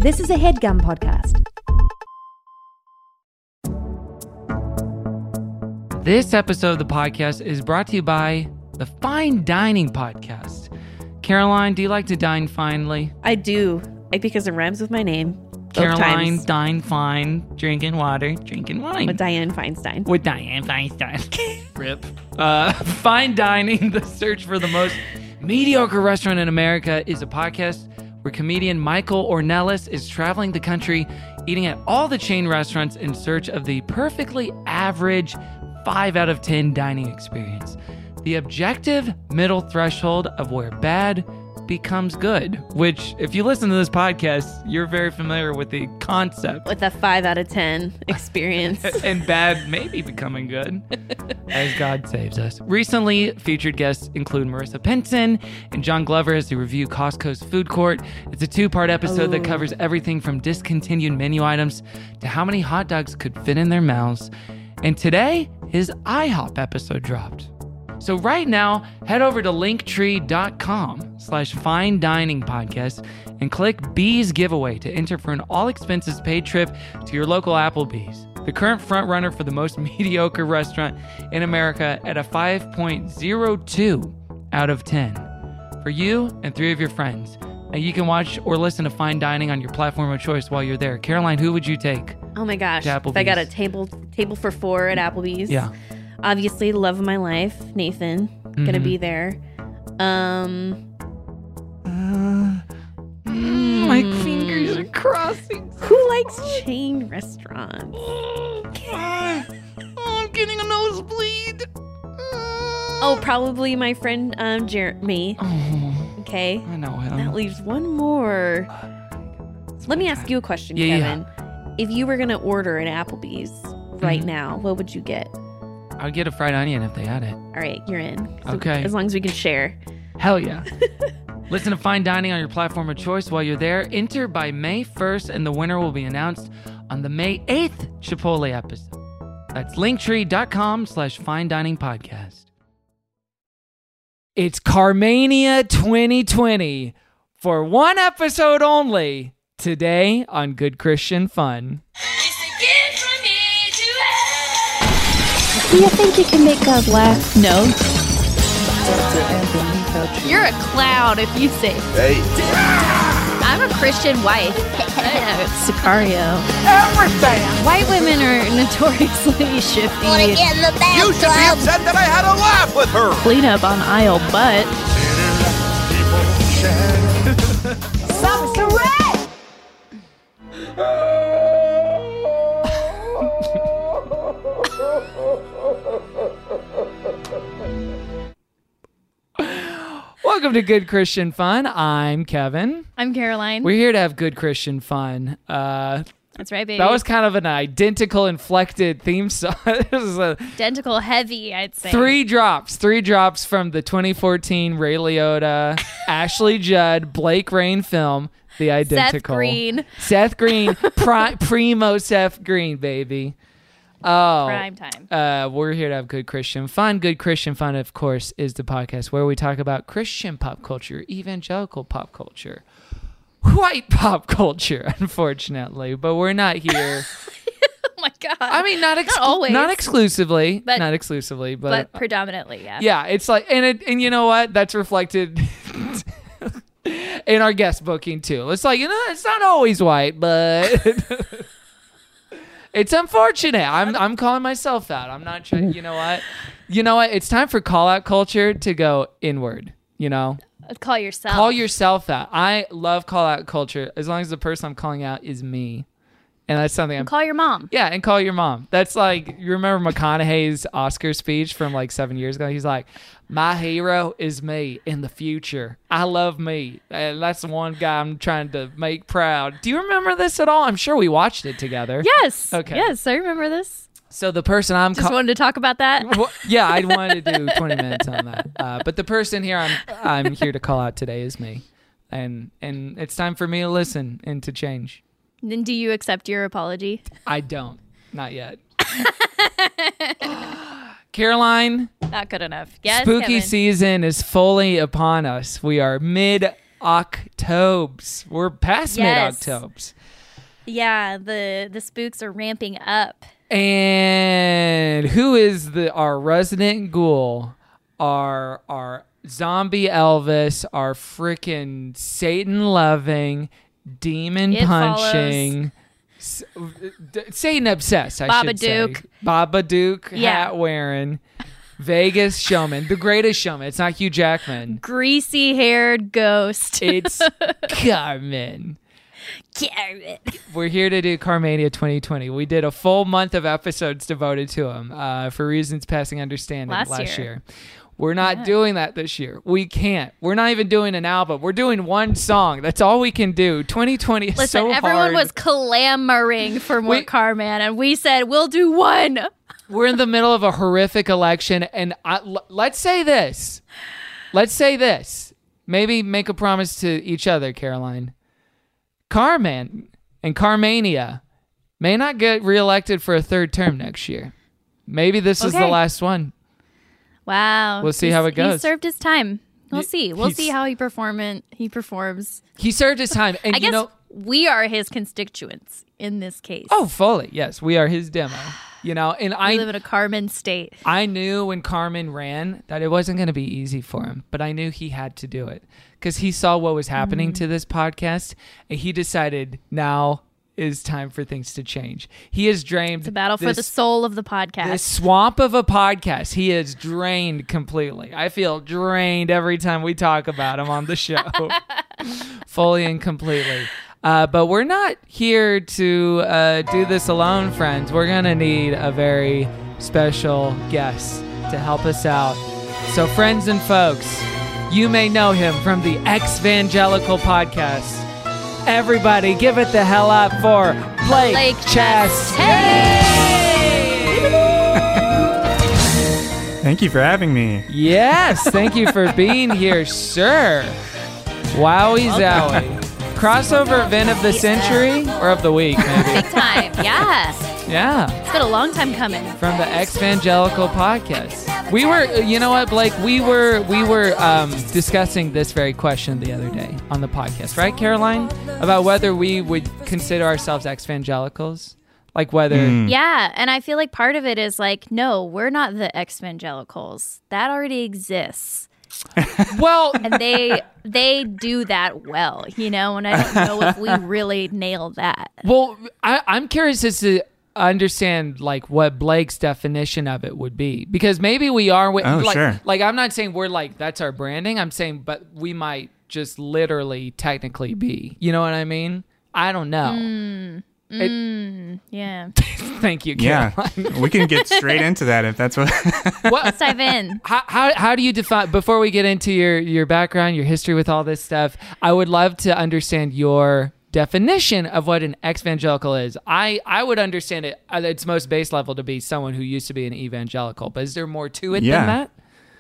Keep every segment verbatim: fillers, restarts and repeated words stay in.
This is a HeadGum podcast. This episode of the podcast is brought to you by the Fine Dining Podcast. Caroline, do you like to dine finely? I do, because it rhymes with my name. Both Caroline, times. dine fine, drinking water, drinking wine. With Diane Feinstein. With Diane Feinstein. Rip. Uh, Fine Dining, the search for the most mediocre restaurant in America, is a podcast where comedian Michael Ornelas is traveling the country, eating at all the chain restaurants in search of the perfectly average five out of ten dining experience. The objective middle threshold of where bad becomes good, which, if you listen to this podcast, you're very familiar with the concept. With a five out of ten experience. And bad maybe becoming good, as God saves us. Recently, featured guests include Marissa Pinson and John Glover as they review Costco's food court. It's a two-part episode Ooh. that covers everything from discontinued menu items to how many hot dogs could fit in their mouths. And today, his IHOP episode dropped. So right now, head over to linktree.com slash fine dining podcast and click Bees Giveaway to enter for an all expenses paid trip to your local Applebee's, the current frontrunner for the most mediocre restaurant in America at a five point oh two out of ten. For you and three of your friends. Now you can watch or listen to Fine Dining on your platform of choice while you're there. Caroline, who would you take? Oh my gosh. To If I got a Applebee's. table table for four at Applebee's. Yeah. Obviously, the love of my life, Nathan, Mm-hmm. gonna be there. Um, Mm, my fingers are crossing. who likes chain restaurants? Oh, I'm getting a nosebleed. Oh, probably my friend um, Jeremy. Oh, Okay. I know him. That leaves one more. Let me ask you a question, Yeah, Kevin. If you were gonna order at Applebee's right Mhm. now, what would you get? I would get a fried onion if they had it. All right, you're in. So- Okay. As long as we can share. Hell yeah. Listen to Fine Dining on your platform of choice while you're there. Enter by May first, and the winner will be announced on the May eighth Chipotle episode. That's linktree.com slash fine dining podcast. It's Carmania twenty twenty for one episode only today on Good Christian Fun. Do you think you can make God laugh? No. You're a clown if you say. Hey. I'm a Christian wife. Sicario. White women are notoriously shifty. You should be upset that I had a laugh with her. Clean up on aisle butt. Welcome to Good Christian Fun. I'm Kevin. I'm Caroline. We're here to have good Christian fun. Uh, That's right, baby. that was kind of an identical inflected theme song. This is a identical heavy, I'd say. three drops, three drops from the twenty fourteen Ray Liotta, Ashley Judd, Blake Rain film, The Identical. Seth Green. Seth Green, pri- primo Seth Green, baby. Oh, Prime time. Uh, we're here to have good Christian fun. Good Christian Fun, of course, is the podcast where we talk about Christian pop culture, evangelical pop culture, white pop culture, unfortunately. But we're not here. Oh my God. I mean, not, exclu- Not always. not exclusively, But- not exclusively, but, but predominantly, yeah. yeah, it's like, and it, and you know what? That's reflected in our guest booking too. It's like, you know, it's not always white, but it's unfortunate. I'm I'm calling myself that. I'm not trying. You know what? You know what? It's time for call out culture to go inward. You know, Call yourself. call yourself that. I love call out culture as long as the person I'm calling out is me, and that's something I'm. Call your mom. Yeah, and call your mom. That's like, you remember McConaughey's Oscar speech from like seven years ago? He's like, my hero is me in the future. I love me. And that's the one guy I'm trying to make proud. Do you remember this at all? I'm sure we watched it together. Yes. Okay. Yes, I remember this. So the person I'm Just call- wanted to talk about that. Well, yeah, I wanted to do twenty minutes on that. Uh, but the person here I'm I'm here to call out today is me. And and it's time for me to listen and to change. Then do you accept your apology? I don't. Not yet. Caroline, Not good enough. Yes, spooky Kevin. season is fully upon us. We are mid Octobes. We're past Yes. mid-Octobes. Yeah, the the spooks are ramping up. And who is the our resident ghoul? Our our zombie Elvis, our freaking Satan loving, demon It punching, s- d- Satan obsessed, I should say. Babadook. Babadook Yeah. hat wearing, Vegas showman, the greatest showman. It's not Hugh Jackman. Greasy haired ghost. It's Carmen. Carrot. We're here to do Carmania twenty twenty. We did a full month of episodes devoted to him uh, for reasons passing understanding last, Last year. year. We're not doing that this year. We can't. We're not even doing an album. We're doing one song. That's all we can do. twenty twenty is Listen, so everyone hard. was clamoring for more We- Carman, and we said, we'll do one. We're in the middle of a horrific election, and I, l- let's say this. Let's say this. Maybe make a promise to each other, Caroline. Carman and Carmania may not get reelected for a third term next year. Maybe this is the Okay. last one. Wow. We'll see He's- how it goes. He served his time. We'll Y- see. We'll he's- see how he perform he performs. He served his time, and I you guess know. we are his constituents in this case. Oh, fully. Yes, we are his demo. You know, and we I live in a Carmen state. I knew when Carmen ran that it wasn't going to be easy for him, but I knew he had to do it because he saw what was happening Mm. to this podcast, and he decided now is time for things to change. He has drained It's a battle for this, the soul of the podcast. this swamp of a podcast. He is drained completely. I feel drained every time we talk about him on the show, fully and completely. Uh, but we're not here to uh, do this alone, friends. We're going to need a very special guest to help us out. So, friends and folks, you may know him from the Ex-Vangelical podcast. Everybody, give it the hell up for Blake, Blake Chast. Thank you for having me. Yes, thank you for being here, sir. Wowie zowie. Crossover event of the century or of the week, maybe. Big time. Yeah. Yeah, It's been a long time coming. from the Ex-Vangelical podcast. We were, you know what, Blake? We were we were um, discussing this very question the other day on the podcast, right, Caroline? About whether we would consider ourselves ex-vangelicals, like whether. Mm. Yeah, and I feel like part of it is like, no, we're not the ex-evangelicals. That already exists. Well, And they they do that well, you know, and I don't know if we really nail that. well, I, I'm curious as to understand like what Blake's definition of it would be, because maybe we are. With, Oh, like, sure. Like I'm not saying we're like that's our branding. I'm saying, but we might just literally technically be. You know what I mean? I don't know. It- Mm, yeah. Thank you, Yeah, Caroline. we can get straight into that if that's what. What, Let's dive in. how, how how do you define, before we get into your your background, your history with all this stuff, I would love to understand your definition of what an ex-evangelical is. I I would understand it at its most base level to be someone who used to be an evangelical, but is there more to it Yeah. than that?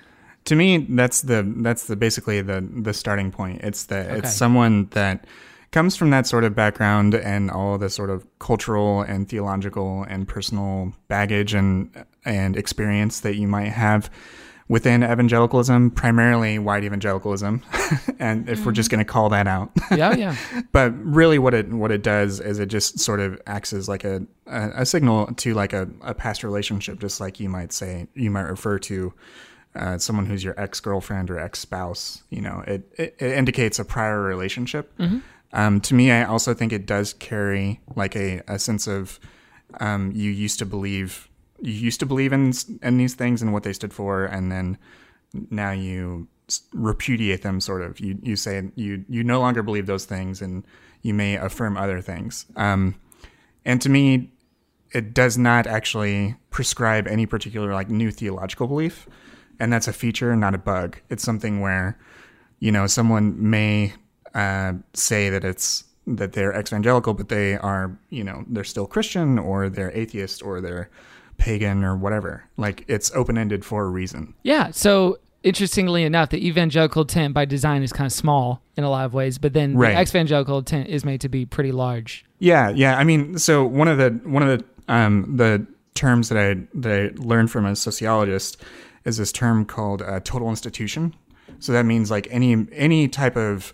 To me, that's the that's the basically the the starting point. It's the Okay. it's someone that comes from that sort of background and all the sort of cultural and theological and personal baggage and and experience that you might have within evangelicalism, primarily white evangelicalism, and if we're just going to call that out. Yeah, yeah. But really what it what it does is it just sort of acts as like a a, a signal to like a, a past relationship, just like you might say, you might refer to uh, someone who's your ex-girlfriend or ex-spouse. You know, it, it, it indicates a prior relationship. Mm-hmm. Um, to me, I also think it does carry like a, a sense of um, you used to believe you used to believe in in these things and what they stood for, and then now you s- repudiate them. Sort of, you you say you you no longer believe those things, and you may affirm other things. Um, and to me, it does not actually prescribe any particular like new theological belief, and that's a feature, not a bug. It's something where, you know, someone may uh, say that it's that they're ex-evangelical, but they are, you know, they're still Christian, or they're atheist, or they're pagan, or whatever. Like, it's open-ended for a reason. Yeah. So interestingly enough, the evangelical tent by design is kind of small in a lot of ways, but then Right. the ex-evangelical tent is made to be pretty large. Yeah, yeah. I mean, so one of the one of the um, the terms that I that I learned from a sociologist is this term called uh, total institution. So that means like any any type of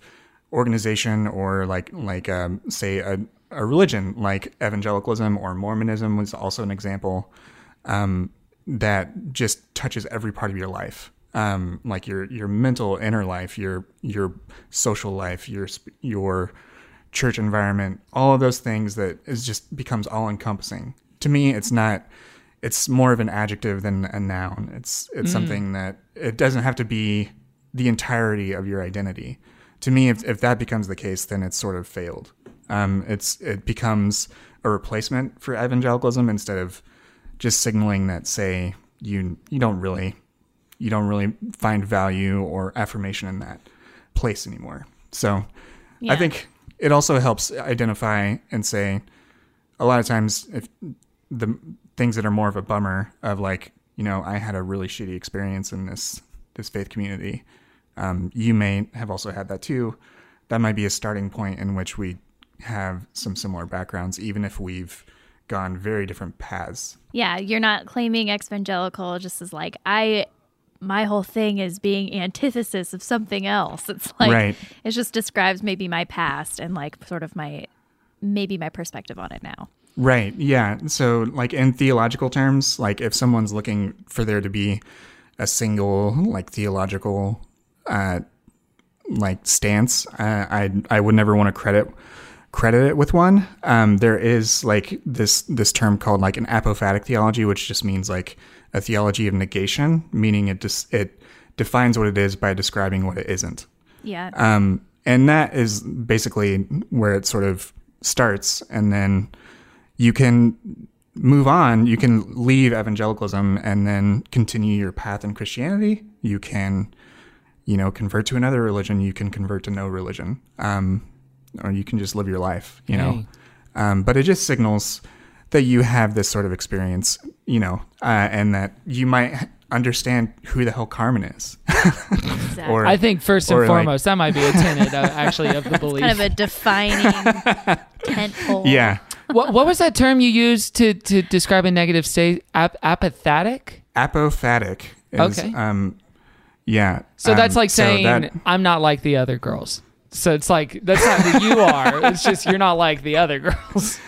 organization or like like um, say a, a religion like evangelicalism or Mormonism was also an example um, that just touches every part of your life, um, like your your mental inner life, your your social life, your your church environment, all of those things that is just becomes all encompassing. To me, it's not. It's more of an adjective than a noun. It's it's mm. something that it doesn't have to be the entirety of your identity. To me, if if that becomes the case, then it's sort of failed. Um, it's it becomes a replacement for evangelicalism instead of just signaling that, say, you you don't really you don't really find value or affirmation in that place anymore. So, yeah. I think it also helps identify and say, a lot of times, if the things that are more of a bummer of like, you know, I had a really shitty experience in this this faith community. Um, you may have also had that too. That might be a starting point in which we have some similar backgrounds, even if we've gone very different paths. Yeah, you're not claiming evangelical just as like, I, my whole thing is being antithesis of something else. It's like, right. It just describes maybe my past and like sort of my, maybe my perspective on it now. Right. Yeah. So like in theological terms, like if someone's looking for there to be a single like theological uh, like stance, uh, I I would never want to credit credit it with one. Um, there is like this this term called like an apophatic theology, which just means like a theology of negation, meaning it just it defines what it is by describing what it isn't. Yeah. Um, and that is basically where it sort of starts, and then you can move on. You can leave evangelicalism and then continue your path in Christianity. You can, you know, convert to another religion. You can convert to no religion, um, or you can just live your life, you know. Um, but it just signals that you have this sort of experience, you know, uh, and that you might understand who the hell Carmen is. Exactly. or, I think first and foremost, like, that might be a tenet uh, actually of the belief. Kind of a defining tentpole. Yeah. What what was that term you used to, to describe a negative state? Ap- apophatic? Apophatic. Is, okay. Um, yeah. So um, that's like so saying, that, I'm not like the other girls. So it's like, that's not who you are. It's just you're not like the other girls.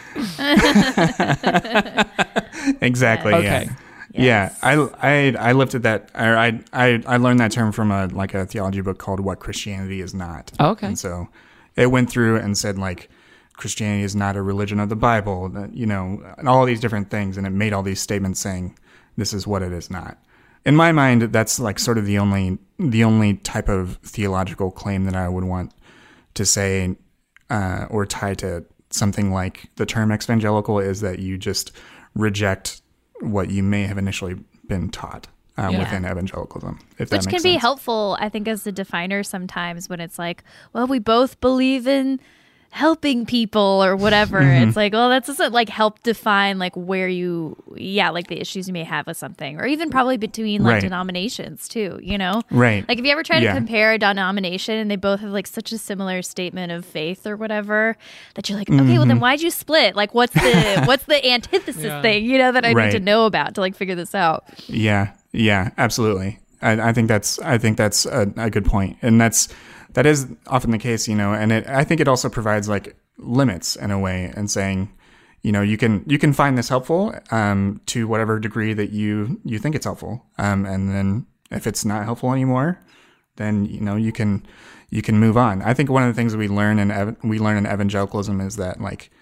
Exactly. Okay. Yeah. Yes. Yeah, I, I I lifted that. Or I I I learned that term from a like a theology book called "What Christianity Is Not." Okay. And so it went through and said like Christianity is not a religion of the Bible, that, you know, and all these different things, and it made all these statements saying this is what it is not. In my mind, that's like sort of the only the only type of theological claim that I would want to say uh, or tie to something like the term evangelical is that you just reject what you may have initially been taught uh, yeah. within evangelicalism, if that Which makes can sense. be helpful, I think, as a definer sometimes when it's like, well, we both believe in helping people or whatever. Mm-hmm. It's like, well, that's just like help define like where you, yeah, like the issues you may have with something, or even probably between like right. denominations too, you know? Right. Like if you ever try to yeah. compare a denomination and they both have like such a similar statement of faith or whatever, that you're like, okay, mm-hmm. well then why'd you split? Like what's the, what's the antithesis yeah. thing, you know, that I right. need to know about to like figure this out? Yeah. Yeah, absolutely. I, I think that's, I think that's a, a good point. And that's, that is often the case, you know, and it, I think it also provides like limits in a way, and saying, you know, you can you can find this helpful um, to whatever degree that you you think it's helpful, um, and then if it's not helpful anymore, then you know you can you can move on. I think one of the things we learn in ev- we learn in evangelicalism is that like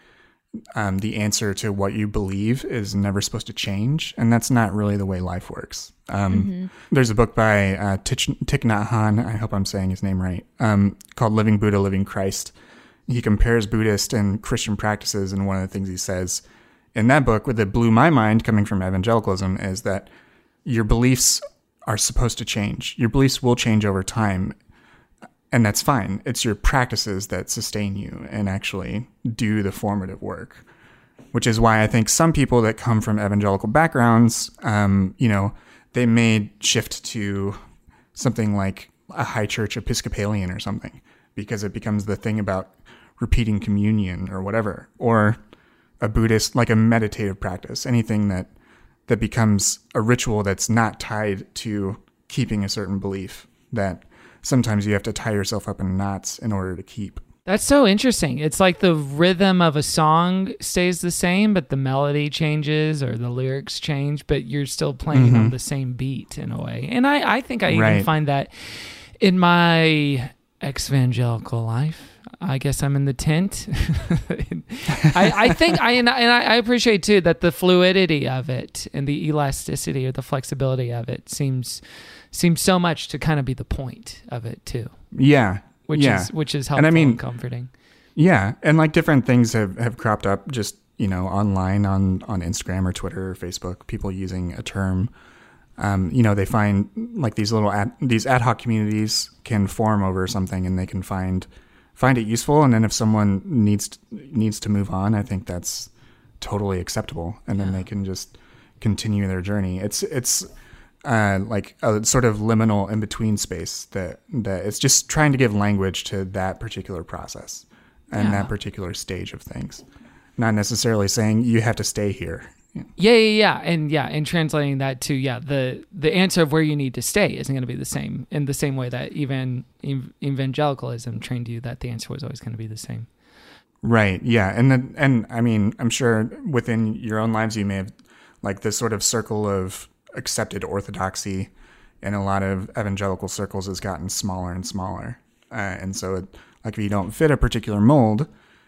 um, the answer to what you believe is never supposed to change, and that's not really the way life works. Um, mm-hmm. There's a book by uh, Thich, Thich Nhat Hanh, I hope I'm saying his name right, um, called Living Buddha, Living Christ. He compares Buddhist and Christian practices, and one of the things he says in that book, that blew my mind coming from evangelicalism, is that your beliefs are supposed to change. Your beliefs will change over time, and that's fine. It's your practices that sustain you and actually do the formative work, which is why I think some people that come from evangelical backgrounds, um, you know, they may shift to something like a high church Episcopalian or something, because it becomes the thing about repeating communion or whatever, or a Buddhist, like a meditative practice, anything that that becomes a ritual that's not tied to keeping a certain belief, that sometimes you have to tie yourself up in knots in order to keep. That's so interesting. It's like the rhythm of a song stays the same, but the melody changes or the lyrics change, but you're still playing mm-hmm. on the same beat in a way. And I, I think I even right. find that in my evangelical life. I guess I'm in the tent. I, I think I and, I and I appreciate too that the fluidity of it and the elasticity or the flexibility of it seems seems so much to kind of be the point of it too. Yeah. Which yeah. is which is helpful and, I mean, and comforting. Yeah. And like different things have, have cropped up just, you know, online on, on Instagram or Twitter or Facebook, people using a term. Um, you know, they find like these little ad, these ad hoc communities can form over something and they can find find it useful. And then if someone needs needs to move on, I think that's totally acceptable. And yeah. then they can just continue their journey. It's it's uh, like a sort of liminal in between space that that it's just trying to give language to that particular process and yeah. that particular stage of things. Not necessarily saying you have to stay here. Yeah. yeah, yeah, yeah, and yeah, and translating that to yeah, the the answer of where you need to stay isn't going to be the same in the same way that even ev- evangelicalism trained you that the answer was always going to be the same. Right. Yeah, and the, and I mean, I'm sure within your own lives you may have like this sort of circle of accepted orthodoxy in a lot of evangelical circles has gotten smaller and smaller, uh, and so it, like if you don't fit a particular mold,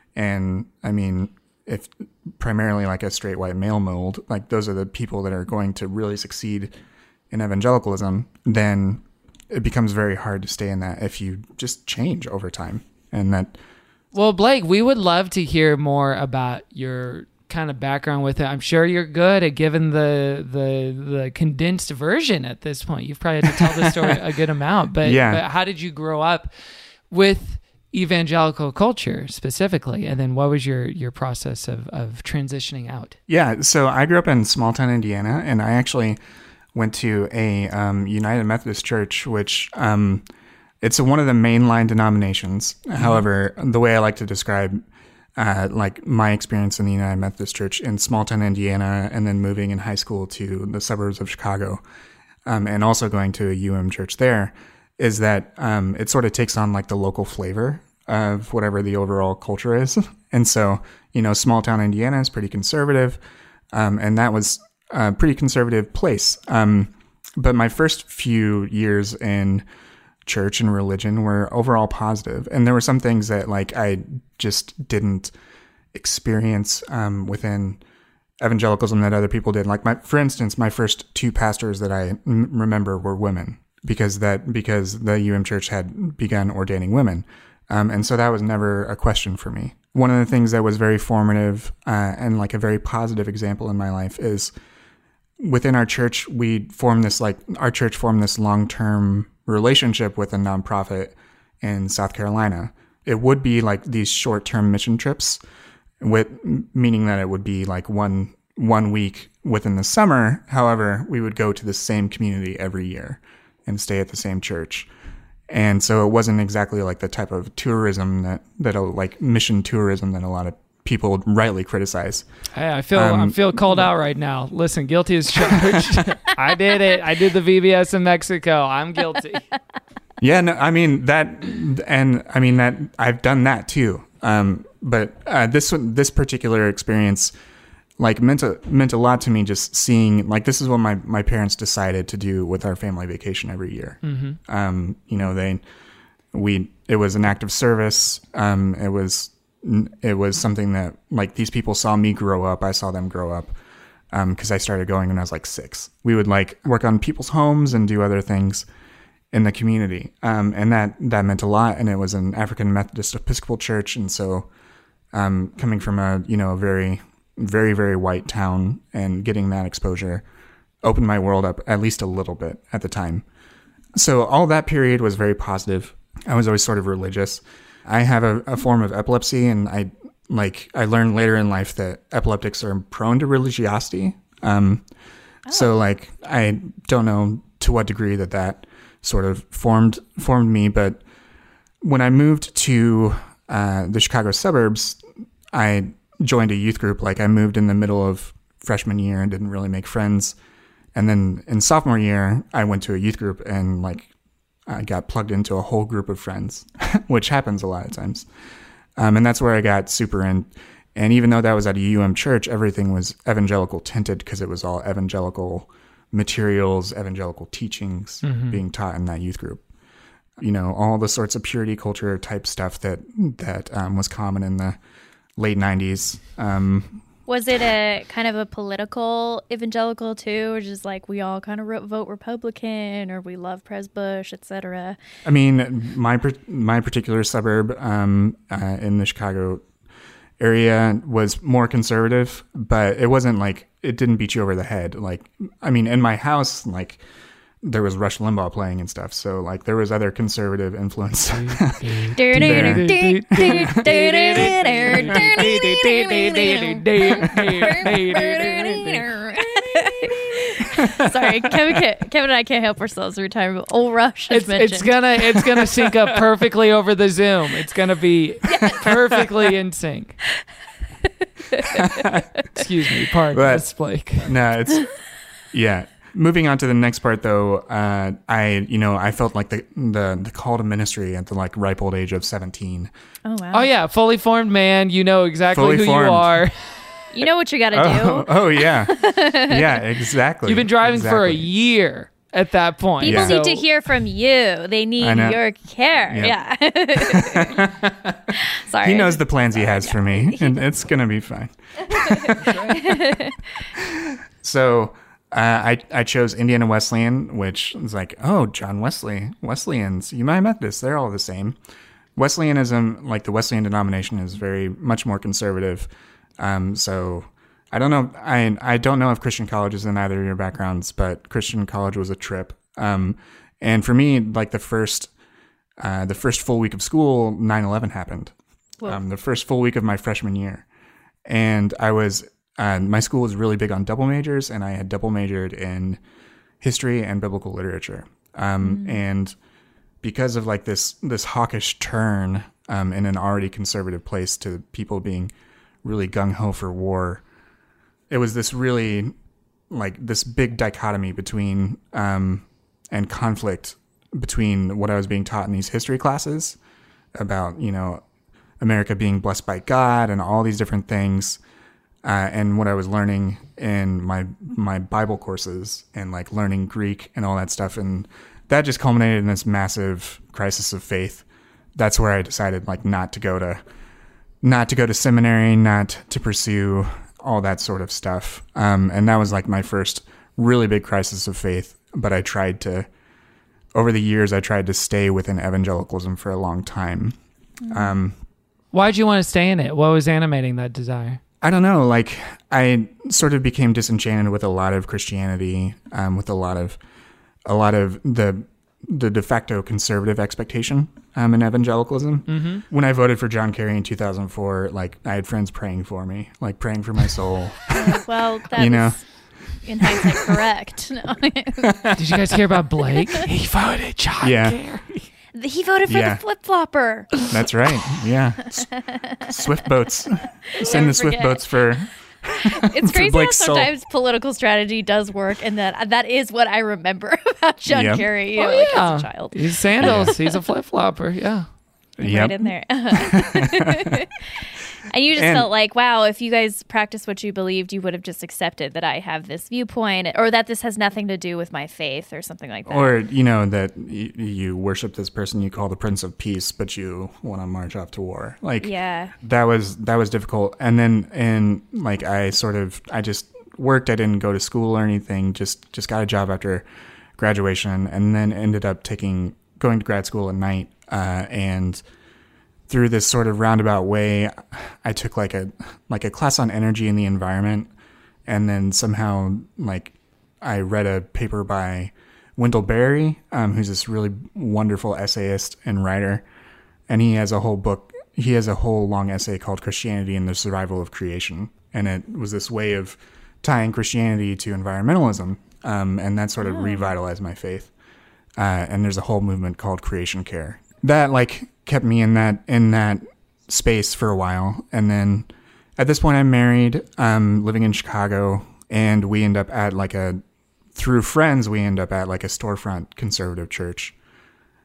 and I mean. If primarily like a straight white male mold, like those are the people that are going to really succeed in evangelicalism, then it becomes very hard to stay in that if you just change over time. And that. Well, Blake, we would love to hear more about your kind of background with it. I'm sure you're good at giving the the the condensed version at this point. You've probably had to tell the story a good amount, but, yeah. but how did you grow up with evangelical culture specifically, and then what was your your process of of transitioning out? Yeah, so I grew up in small town Indiana, and I actually went to a um, United Methodist Church, which um, it's one of the mainline denominations. Mm-hmm. However, the way I like to describe uh, like my experience in the United Methodist Church in small town Indiana, and then moving in high school to the suburbs of Chicago, um, and also going to a U M church there, is that um, it sort of takes on like the local flavor of whatever the overall culture is. And so, you know, small town Indiana is pretty conservative. Um, and that was a pretty conservative place. Um, but my first few years in church and religion were overall positive. And there were some things that like I just didn't experience um, within evangelicalism that other people did. Like my, for instance, my first two pastors that I m- remember were women. Because that because the U M Church had begun ordaining women, um, and so that was never a question for me. One of the things that was very formative uh, and like a very positive example in my life is within our church we formed this like our church formed this long term relationship with a nonprofit in South Carolina. It would be like these short term mission trips, with meaning that it would be like one one week within the summer. However, we would go to the same community every year and stay at the same church. And so it wasn't exactly like the type of tourism that, that like mission tourism that a lot of people would rightly criticize. Hey, I feel um, I feel called out right now. Listen, guilty as charged. I did it. I did the V B S in Mexico. I'm guilty. Yeah, no, I mean that, and I mean that I've done that too. Um, but uh, this this particular experience like meant a, meant a lot to me, just seeing, like, this is what my, my parents decided to do with our family vacation every year. Mm-hmm. Um, you know, they, we, it was an act of service. Um, it was, it was something that like these people saw me grow up. I saw them grow up. Um, cause I started going when I was like six. We would like work on people's homes and do other things in the community. Um, and that, that meant a lot. And it was an African Methodist Episcopal church. And so, um, coming from a, you know, a very, very, very white town and getting that exposure opened my world up at least a little bit at the time. So all that period was very positive. I was always sort of religious. I have a, a form of epilepsy, and I like I learned later in life that epileptics are prone to religiosity. Um, oh. So like I don't know to what degree that that sort of formed formed me, but when I moved to uh, the Chicago suburbs, I joined a youth group. Like I moved in the middle of freshman year and didn't really make friends. And then in sophomore year, I went to a youth group and like I got plugged into a whole group of friends, which happens a lot of times. Um, and that's where I got super in. And even though that was at a U M church, everything was evangelical tinted because it was all evangelical materials, evangelical teachings mm-hmm. being taught in that youth group. You know, all the sorts of purity culture type stuff that that um, was common in the late nineties. Um, was it a kind of a political evangelical too, or just like we all kind of ro- vote Republican, or we love Pres Bush, et cetera? I mean, my my particular suburb um, uh, in the Chicago area was more conservative, but it wasn't like, it didn't beat you over the head. Like, I mean, in my house, like, there was Rush Limbaugh playing and stuff, so like there was other conservative influence there. Sorry, Kevin, can't, Kevin and I can't help ourselves every time old Rush is it's, mentioned. It's gonna it's gonna sync up perfectly over the Zoom. It's gonna be perfectly in sync. Excuse me, pardon But, us, Blake. No, it's yeah. Moving on to the next part, though, uh, I you know I felt like the, the the call to ministry at the like ripe old age of seventeen. Oh wow! Oh yeah, fully formed man. You know exactly Fully who formed. you are. You know what you got to Oh, do. oh yeah, yeah, exactly. You've been driving exactly. for a year at that point. People Yeah. need So- to hear from you. They need I know. your care. Yep. Yeah. Sorry. He knows the plans he has for me, and it's gonna be fine. So. Uh, I, I chose Indiana Wesleyan, which is like, oh, John Wesley, Wesleyans, United Methodists, they're all the same. Wesleyanism, like the Wesleyan denomination, is very much more conservative. Um, so I don't know. I I don't know if Christian college is in either of your backgrounds, but Christian college was a trip. Um, and for me, like the first uh, the first full week of school, nine eleven happened. Um, the first full week of my freshman year, and I was. Uh, my school was really big on double majors, and I had double majored in history and biblical literature. Um, mm. And because of like this this hawkish turn um, in an already conservative place to people being really gung ho for war, it was this really like this big dichotomy between um, and conflict between what I was being taught in these history classes about, you know, America being blessed by God and all these different things. Uh, and what I was learning in my my Bible courses and like learning Greek and all that stuff, and that just culminated in this massive crisis of faith. That's where I decided like not to go to, not to go to seminary, not to pursue all that sort of stuff. Um, and that was like my first really big crisis of faith. But I tried to, over the years, I tried to stay within evangelicalism for a long time. Um, Why'd you want to stay in it? What was animating that desire? I don't know, like I sort of became disenchanted with a lot of Christianity, um, with a lot of a lot of the the de facto conservative expectation um, in evangelicalism. Mm-hmm. When I voted for John Kerry in two thousand four, like I had friends praying for me, like praying for my soul. Uh, well, that You know? was in hindsight correct. No. Did you guys hear about Blake? He voted John Yeah. Kerry. He voted for Yeah. the flip flopper. That's right. Yeah, S- Swift boats. Send the Swift forget. boats for. It's For crazy how Blake's soul. sometimes political strategy does work, and that that is what I remember about John Yep. Kerry, you know, Oh, like yeah. as a child. He's sandals. He's a flip flopper. Yeah. Yep. Right in there. And you just And- felt like, wow, if you guys practiced what you believed, you would have just accepted that I have this viewpoint, or that this has nothing to do with my faith, or something like that. Or, you know, that y- you worship this person you call the Prince of Peace, but you want to march off to war. Like, yeah. that was that was difficult. And then, and like, I sort of, I just worked. I didn't go to school or anything. Just just got a job after graduation, and then ended up taking going to grad school at night. Uh, and through this sort of roundabout way, I took like a like a class on energy in the environment, and then somehow like I read a paper by Wendell Berry, um, who's this really wonderful essayist and writer, and he has a whole book. He has a whole long essay called "Christianity and the Survival of Creation," and it was this way of tying Christianity to environmentalism, um, and that sort of Oh. revitalized my faith. Uh, and there's a whole movement called Creation Care that like kept me in that in that space for a while. And then at this point, I'm married, um, living in Chicago, and we end up at like a through friends we end up at like a storefront conservative church.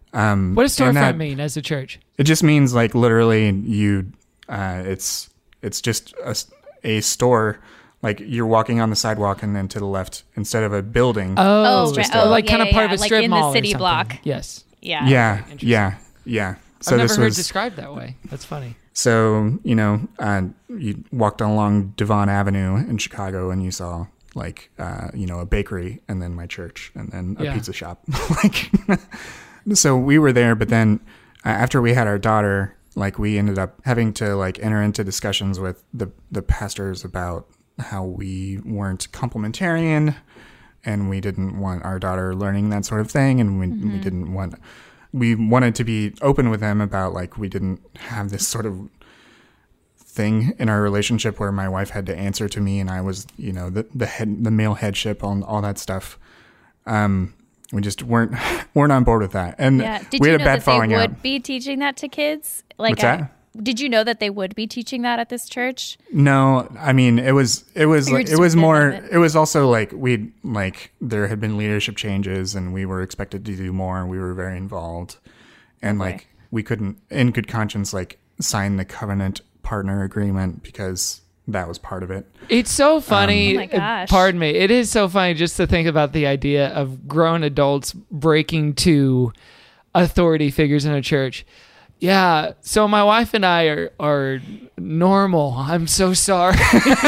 Um, What does and storefront that- mean as a church? It just means like literally you. Uh, it's it's just a, s- a store. Like you're walking on the sidewalk, and then to the left, instead of a building. Oh, Oh, just right. a- Oh, like yeah, kind of yeah, part yeah. of a Like strip in the mall or city something. block. Yes. Yeah. yeah, Interesting. yeah, yeah. So I've this never heard was described that way. That's funny. so you know uh, you walked along Devon Avenue in Chicago, and you saw like uh, you know a bakery, and then my church, and then a Yeah. pizza shop. Like, so we were there, but then uh, after we had our daughter. Like we ended up having to like enter into discussions with the, the pastors about how we weren't complementarian and we didn't want our daughter learning that sort of thing. And we, Mm-hmm. we didn't want, we wanted to be open with them about like, we didn't have this sort of thing in our relationship where my wife had to answer to me and I was, you know, the, the head, the male headship on all that stuff. Um, we just weren't, weren't on board with that. And Yeah. Did we you had know a bad that falling they would out. be teaching that to kids? Like, What's that? uh, did you know that they would be teaching that at this church? No, I mean it was it was You were like, just it was a bit more of it. it was also like we like there had been leadership changes and we were expected to do more. We were very involved, and Okay. like we couldn't in good conscience like sign the covenant partner agreement because that was part of it. It's so funny. Oh my gosh. Pardon me. It is so funny just to think about the idea of grown adults breaking to authority figures in a church. Yeah, so my wife and I are are normal. I'm so sorry.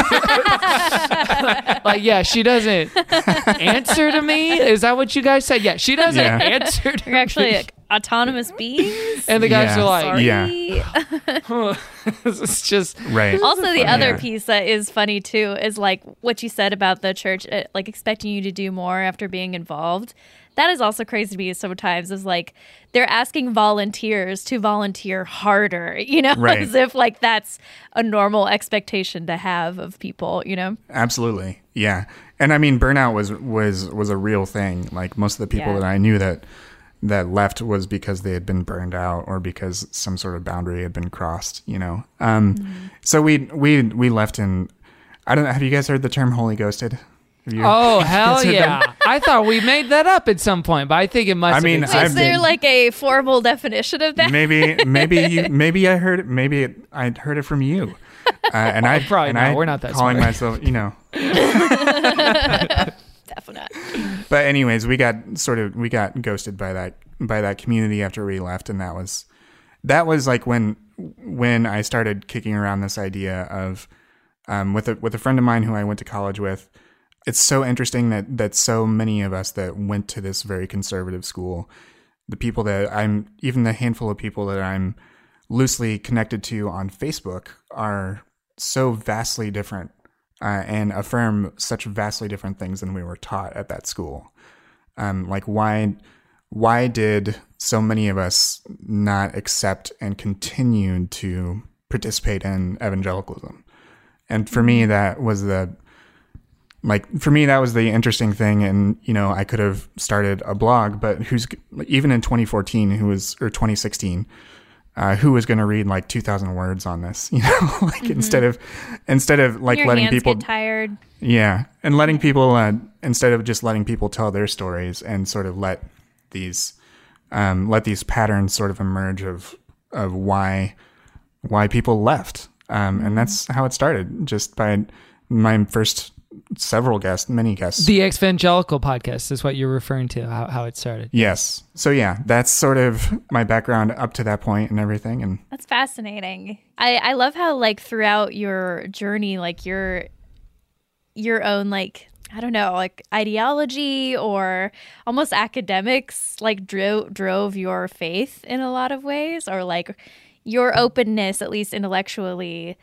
Like, yeah, she doesn't answer to me. Is that what you guys said? Yeah, she doesn't Yeah. answer to You're actually me. like, autonomous beings? And the guys Yeah. are like, Sorry. Yeah. it's just Right. Also, the other Yeah. piece that is funny too is like what you said about the church, uh, like expecting you to do more after being involved. That is also crazy to me sometimes. Is like they're asking volunteers to volunteer harder, you know, Right. as if like that's a normal expectation to have of people, you know. Absolutely. Yeah. And I mean burnout was was was a real thing. Like most of the people Yeah. that I knew that that left was because they had been burned out or because some sort of boundary had been crossed, you know. Um so we we we left in I don't know, have you guys heard the term Holy Ghosted? Have you- oh hell Consider- yeah! I thought we made that up at some point, but I think it must. I have mean, existed. Is I've there been- like a formal definition of that? maybe maybe you maybe I heard it maybe it, I heard it from you. Uh, and I Probably and not. I We're not that calling smart. myself, you know. Definitely. But anyways, we got sort of we got ghosted by that by that community after we left, and that was that was like when when I started kicking around this idea of um, with a with a friend of mine who I went to college with. It's so interesting that that so many of us that went to this very conservative school, the people that I'm even the handful of people that I'm loosely connected to on Facebook are so vastly different uh, and affirm such vastly different things than we were taught at that school. Um, like why, why did so many of us not accept and continue to participate in evangelicalism? And for me, that was the, like, for me, that was the interesting thing. And, you know, I could have started a blog, but who's, even in twenty fourteen, who was, or twenty sixteen, Uh, who was going to read like two thousand words on this, you know, like mm-hmm. instead of, instead of like Your letting hands people get tired. Yeah. And letting people, uh, instead of just letting people tell their stories and sort of let these, um, let these patterns sort of emerge of, of why, why people left. Um, and that's how it started, just by my first several guests, many guests. The Evangelical podcast is what you're referring to, how, how it started. Yes. So yeah, that's sort of my background up to that point and everything. And That's fascinating. I, I love how like throughout your journey, like your your own like I don't know, like ideology or almost academics like drove drove your faith in a lot of ways, or like your openness, at least intellectually,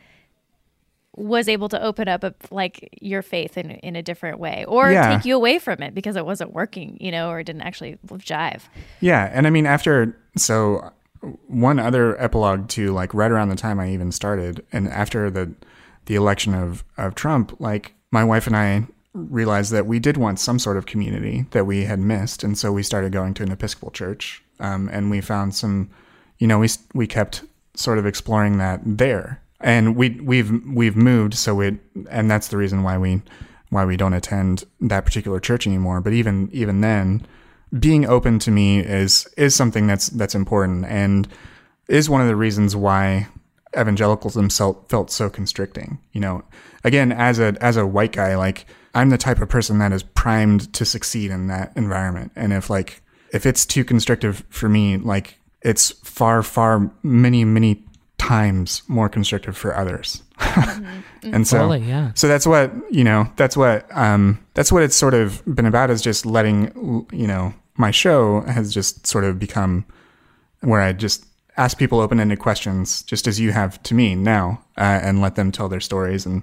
was able to open up a, like your faith in in a different way, or Yeah. take you away from it because it wasn't working, you know, or it didn't actually jive. yeah. And I mean, after, so one other epilogue to like right around the time I even started, and after the, the election of, of Trump, like my wife and I realized that we did want some sort of community that we had missed. And so we started going to an Episcopal church. Um, and we found some, you know, we, we kept sort of exploring that there. And we we've we've moved, so we and that's the reason why we why we don't attend that particular church anymore. But even even then, being open to me is is something that's that's important, and is one of the reasons why evangelicalism felt felt so constricting. You know, again, as a as a white guy, like I'm the type of person that is primed to succeed in that environment, and if like if it's too constrictive for me, like it's far far many many times more constrictive for others. Mm-hmm. And so Fully, yeah. so that's what, you know, that's what um that's what it's sort of been about, is just letting, you know, my show has just sort of become where I just ask people open-ended questions, just as you have to me now, uh, and let them tell their stories, and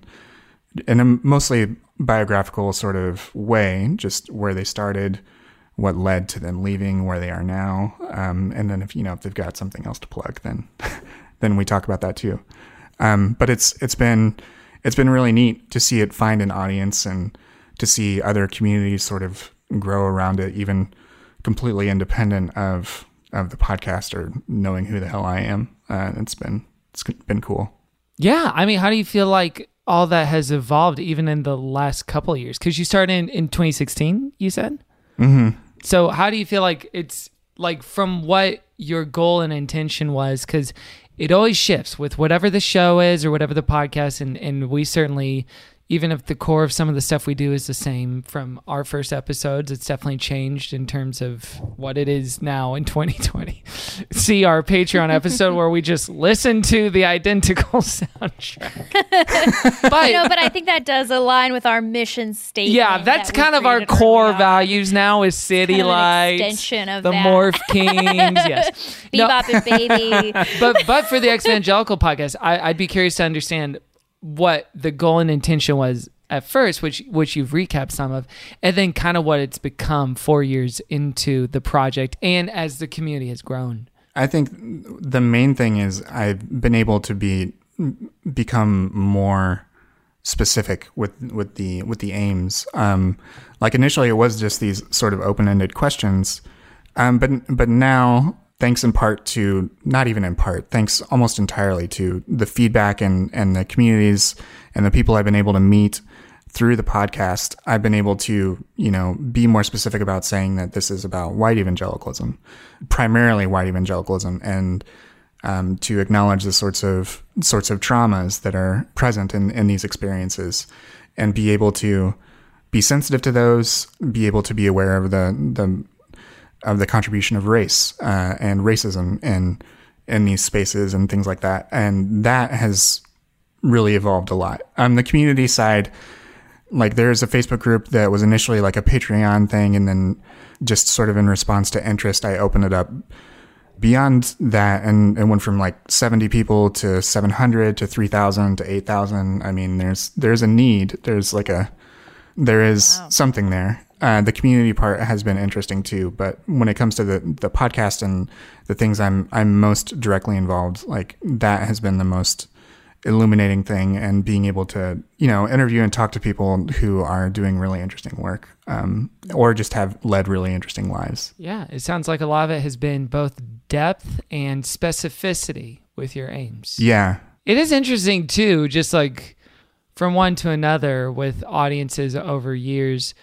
in a mostly biographical sort of way, just where they started, what led to them leaving, where they are now, um, and then if you know if they've got something else to plug, then then we talk about that too. Um, but it's it's been it's been really neat to see it find an audience, and to see other communities sort of grow around it, even completely independent of of the podcast or knowing who the hell I am. Uh, it's been it's been cool. Yeah, I mean, how do you feel like all that has evolved even in the last couple of years? Because you started in, in twenty sixteen, you said? Mm-hmm. So how do you feel like it's like from what your goal and intention was? Because it always shifts with whatever the show is or whatever the podcast, and, and we certainly, even if the core of some of the stuff we do is the same from our first episodes, it's definitely changed in terms of what it is now in twenty twenty. See our Patreon episode where we just listen to the identical soundtrack. But, no, but I think that does align with our mission statement. yeah, that's that we kind of our created core early on. values now, is City Kind of an Lights, extension of the that. Morph Kings, yes. No, Bebop and Baby. but but for the Evangelical podcast, I, I'd be curious to understand what the goal and intention was at first, which which you've recapped some of, and then kind of what it's become four years into the project and as the community has grown. I think the main thing is I've been able to be become more specific with with the with the aims. Um, like initially, it was just these sort of open-ended questions, um, but but now, thanks in part to, not even in part, thanks almost entirely to the feedback and, and the communities and the people I've been able to meet through the podcast, I've been able to, you know, be more specific about saying that this is about white evangelicalism, primarily white evangelicalism, and um, to acknowledge the sorts of sorts of traumas that are present in, in these experiences, and be able to be sensitive to those, be able to be aware of the the of the contribution of race uh, and racism in in these spaces and things like that. And that has really evolved a lot. On the community side, like there's a Facebook group that was initially like a Patreon thing, and then just sort of in response to interest, I opened it up beyond that, and it went from like seventy people to seven hundred to three thousand to eight thousand. I mean, there's there's a need. There's like a there is wow. something there. Uh, the community part has been interesting too, but when it comes to the, the podcast and the things I'm I'm most directly involved, like that has been the most illuminating thing, and being able to, you know, interview and talk to people who are doing really interesting work, um, or just have led really interesting lives. Yeah, it sounds like a lot of it has been both depth and specificity with your aims. Yeah. It is interesting too, just like from one to another with audiences over years.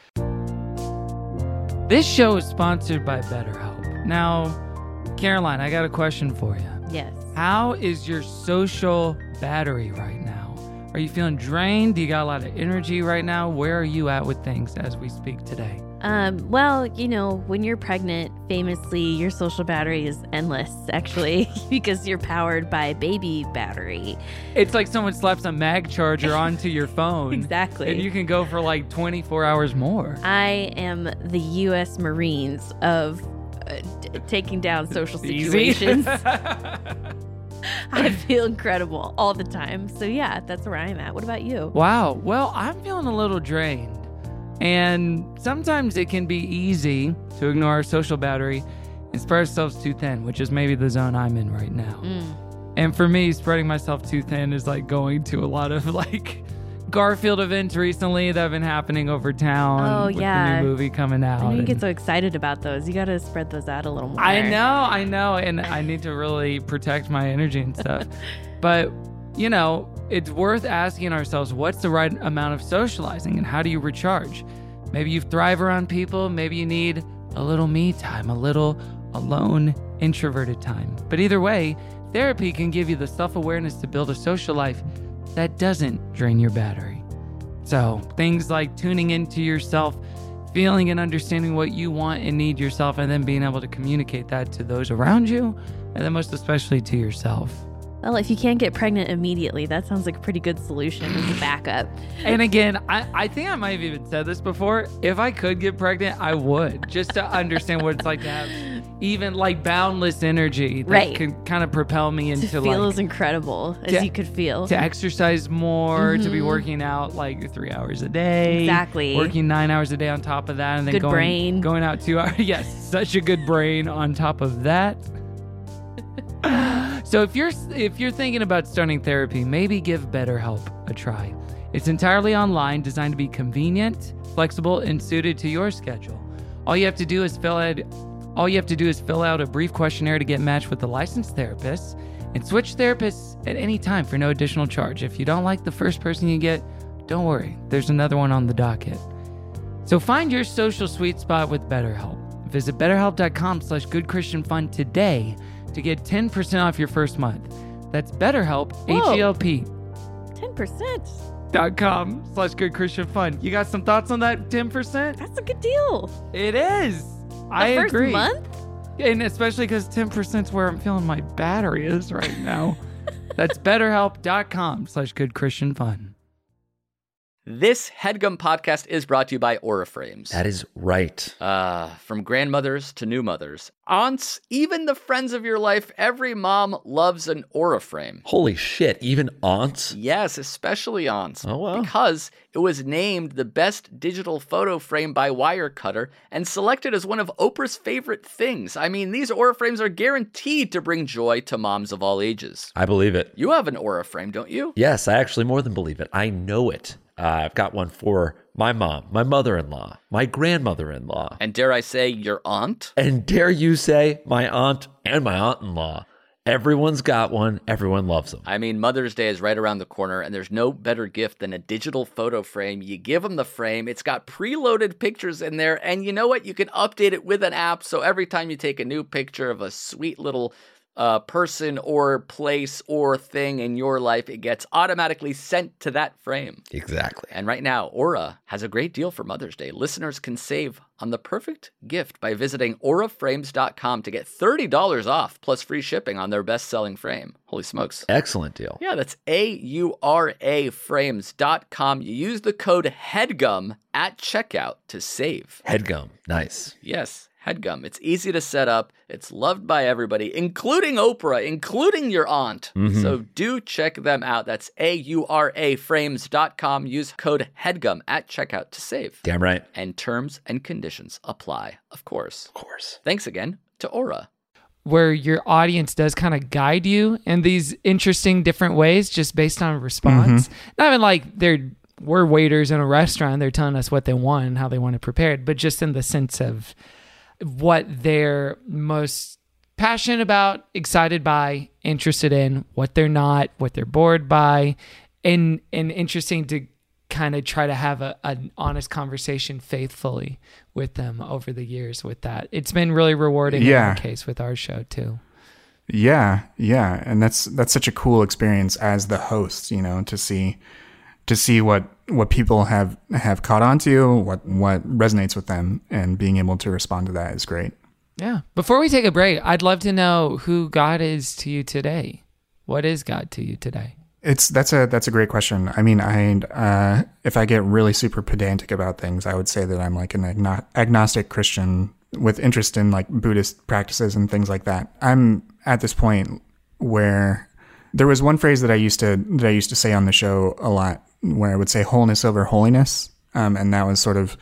This show is sponsored by BetterHelp. Now, Caroline, I got a question for you. Yes. How is your social battery right now? Are you feeling drained? Do you got a lot of energy right now? Where are you at with things as we speak today? Um, well, you know, when you're pregnant, famously, your social battery is endless, actually, because you're powered by baby battery. It's like someone slaps a mag charger onto your phone. Exactly. And you can go for like twenty-four hours more. I am the U S Marines of uh, d- taking down social situations. I feel incredible all the time. So yeah, that's where I'm at. What about you? Wow. Well, I'm feeling a little drained. And sometimes it can be easy to ignore our social battery and spread ourselves too thin, which is maybe the zone I'm in right now. Mm. And for me, spreading myself too thin is like going to a lot of like Garfield events recently that have been happening over town. Oh, with yeah. the new movie coming out. I know you and get so excited about those. You got to spread those out a little more. I know, I know. And I need to really protect my energy and stuff. But, you know, it's worth asking ourselves, what's the right amount of socializing and how do you recharge? Maybe you thrive around people. Maybe you need a little me time, a little alone, introverted time. But either way, therapy can give you the self-awareness to build a social life that doesn't drain your battery. So things like tuning into yourself, feeling and understanding what you want and need yourself, and then being able to communicate that to those around you, and then most especially to yourself. Well, if you can't get pregnant immediately, that sounds like a pretty good solution as a backup. And again, I, I think I might have even said this before. If I could get pregnant, I would, just to understand what it's like to have even like boundless energy that right. can kind of propel me into to feel like, as incredible as to, you could feel. To exercise more, mm-hmm. to be working out like three hours a day. Exactly. Working nine hours a day on top of that. And then good going, brain. going out two hours. Yes, such a good brain on top of that. So if you're if you're thinking about starting therapy, maybe give BetterHelp a try. It's entirely online, designed to be convenient, flexible, and suited to your schedule. All you have to do is fill out all you have to do is fill out a brief questionnaire to get matched with a licensed therapist, and switch therapists at any time for no additional charge. If you don't like the first person you get, don't worry, there's another one on the docket. So find your social sweet spot with BetterHelp. Visit betterhelp.com slash goodchristianfun today to get ten percent off your first month. That's BetterHelp, Whoa. H E L P. ten percent. Dot com slash good Christian fun. You got some thoughts on that ten percent? That's a good deal. It is. The I first agree. month? And especially because ten percent is where I'm feeling my battery is right now. That's betterhelp.com slash good Christian fun. This HeadGum podcast is brought to you by Aura Frames. That is right. Uh, from grandmothers to new mothers, aunts, even the friends of your life, every mom loves an Aura frame. Holy shit, even aunts? Yes, especially aunts. Oh, wow. Because it was named the best digital photo frame by Wirecutter and selected as one of Oprah's favorite things. I mean, these Aura frames are guaranteed to bring joy to moms of all ages. I believe it. You have an Aura frame, don't you? Yes, I actually more than believe it. I know it. Uh, I've got one for my mom, my mother-in-law, my grandmother-in-law. And dare I say, your aunt? And dare you say, my aunt and my aunt-in-law. Everyone's got one. Everyone loves them. I mean, Mother's Day is right around the corner, and there's no better gift than a digital photo frame. You give them the frame. It's got preloaded pictures in there, and you know what? You can update it with an app, so every time you take a new picture of a sweet little uh, person or place or thing in your life, it gets automatically sent to that frame. Exactly. And right now, Aura has a great deal for Mother's Day. Listeners can save on the perfect gift by visiting aura frames dot com to get thirty dollars off plus free shipping on their best-selling frame. Holy smokes. Excellent deal. Yeah, that's A U R A frames dot com. You use the code HEADGUM at checkout to save. HeadGum. Nice. Yes. HeadGum. It's easy to set up. It's loved by everybody, including Oprah, including your aunt. Mm-hmm. So do check them out. That's A U R A frames dot com. Use code HEADGUM at checkout to save. Damn right. And terms and conditions apply, of course. Of course. Thanks again to Aura. Where your audience does kind of guide you in these interesting different ways just based on response. Mm-hmm. Not even like they're we're waiters in a restaurant, they're telling us what they want and how they want it prepared, but just in the sense of what they're most passionate about, excited by, interested in, what they're not, what they're bored by, and and interesting to kind of try to have a, an honest conversation faithfully with them over the years with that. It's been really rewarding yeah. in our case with our show too. Yeah, yeah. And that's that's such a cool experience as the host, you know, to see to see what what people have have caught on to, what what resonates with them, and being able to respond to that is great. Yeah. Before we take a break, I'd love to know who God is to you today. What is God to you today? It's that's a that's a great question. I mean, I uh, if I get really super pedantic about things, I would say that I'm like an agno- agnostic Christian with interest in like Buddhist practices and things like that. I'm at this point where there was one phrase that I used to that I used to say on the show a lot, where I would say wholeness over holiness, um, and that was sort of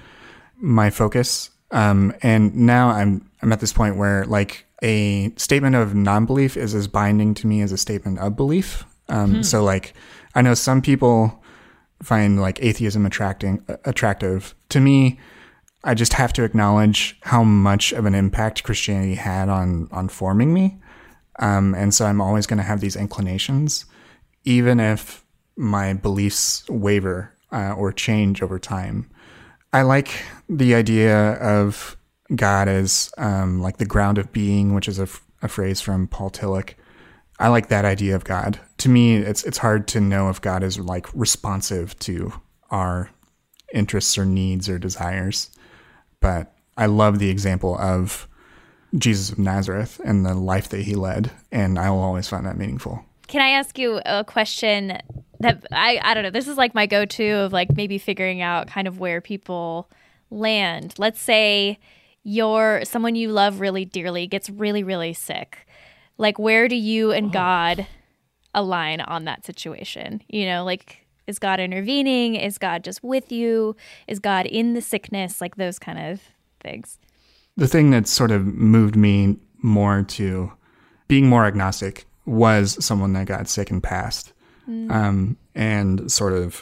my focus. Um, and now I'm I'm at this point where like a statement of non-belief is as binding to me as a statement of belief. Um, hmm. So like I know some people find like atheism attracting attractive. To me, I just have to acknowledge how much of an impact Christianity had on on forming me. Um, and so I'm always going to have these inclinations, even if my beliefs waver uh, or change over time. I like the idea of God as um, like the ground of being, which is a, f- a phrase from Paul Tillich. I like that idea of God. To me, it's it's hard to know if God is like responsive to our interests or needs or desires. But I love the example of Jesus of Nazareth and the life that he led, and I will always find that meaningful. Can I ask you a question that I, I don't know, this is like my go-to of like maybe figuring out kind of where people land. Let's say you're someone you love really dearly gets really, really sick. Like, where do you and God align on that situation? You know, like, is God intervening? Is God just with you? Is God in the sickness? Like those kind of things. The thing that sort of moved me more to being more agnostic was someone that got sick and passed. Mm. Um, and sort of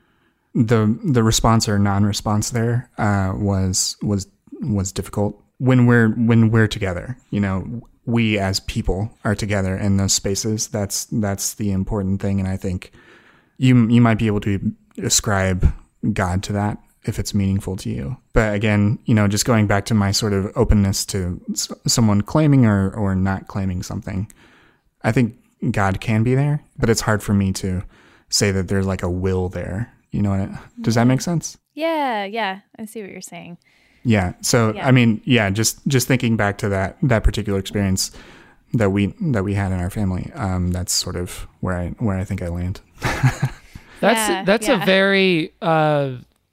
the the response or non-response there uh, was was was difficult. When we're when we're together, you know, we as people are together in those spaces. That's that's the important thing, and I think you you might be able to ascribe God to that if it's meaningful to you. But again, you know, just going back to my sort of openness to s- someone claiming or or not claiming something, I think God can be there, but it's hard for me to say that there's like a will there. You know what? I, does that make sense? Yeah, yeah, I see what you're saying. Yeah. So yeah. I mean, yeah, just just thinking back to that that particular experience that we that we had in our family, um, that's sort of where I where I think I land. that's yeah, that's yeah. a very uh,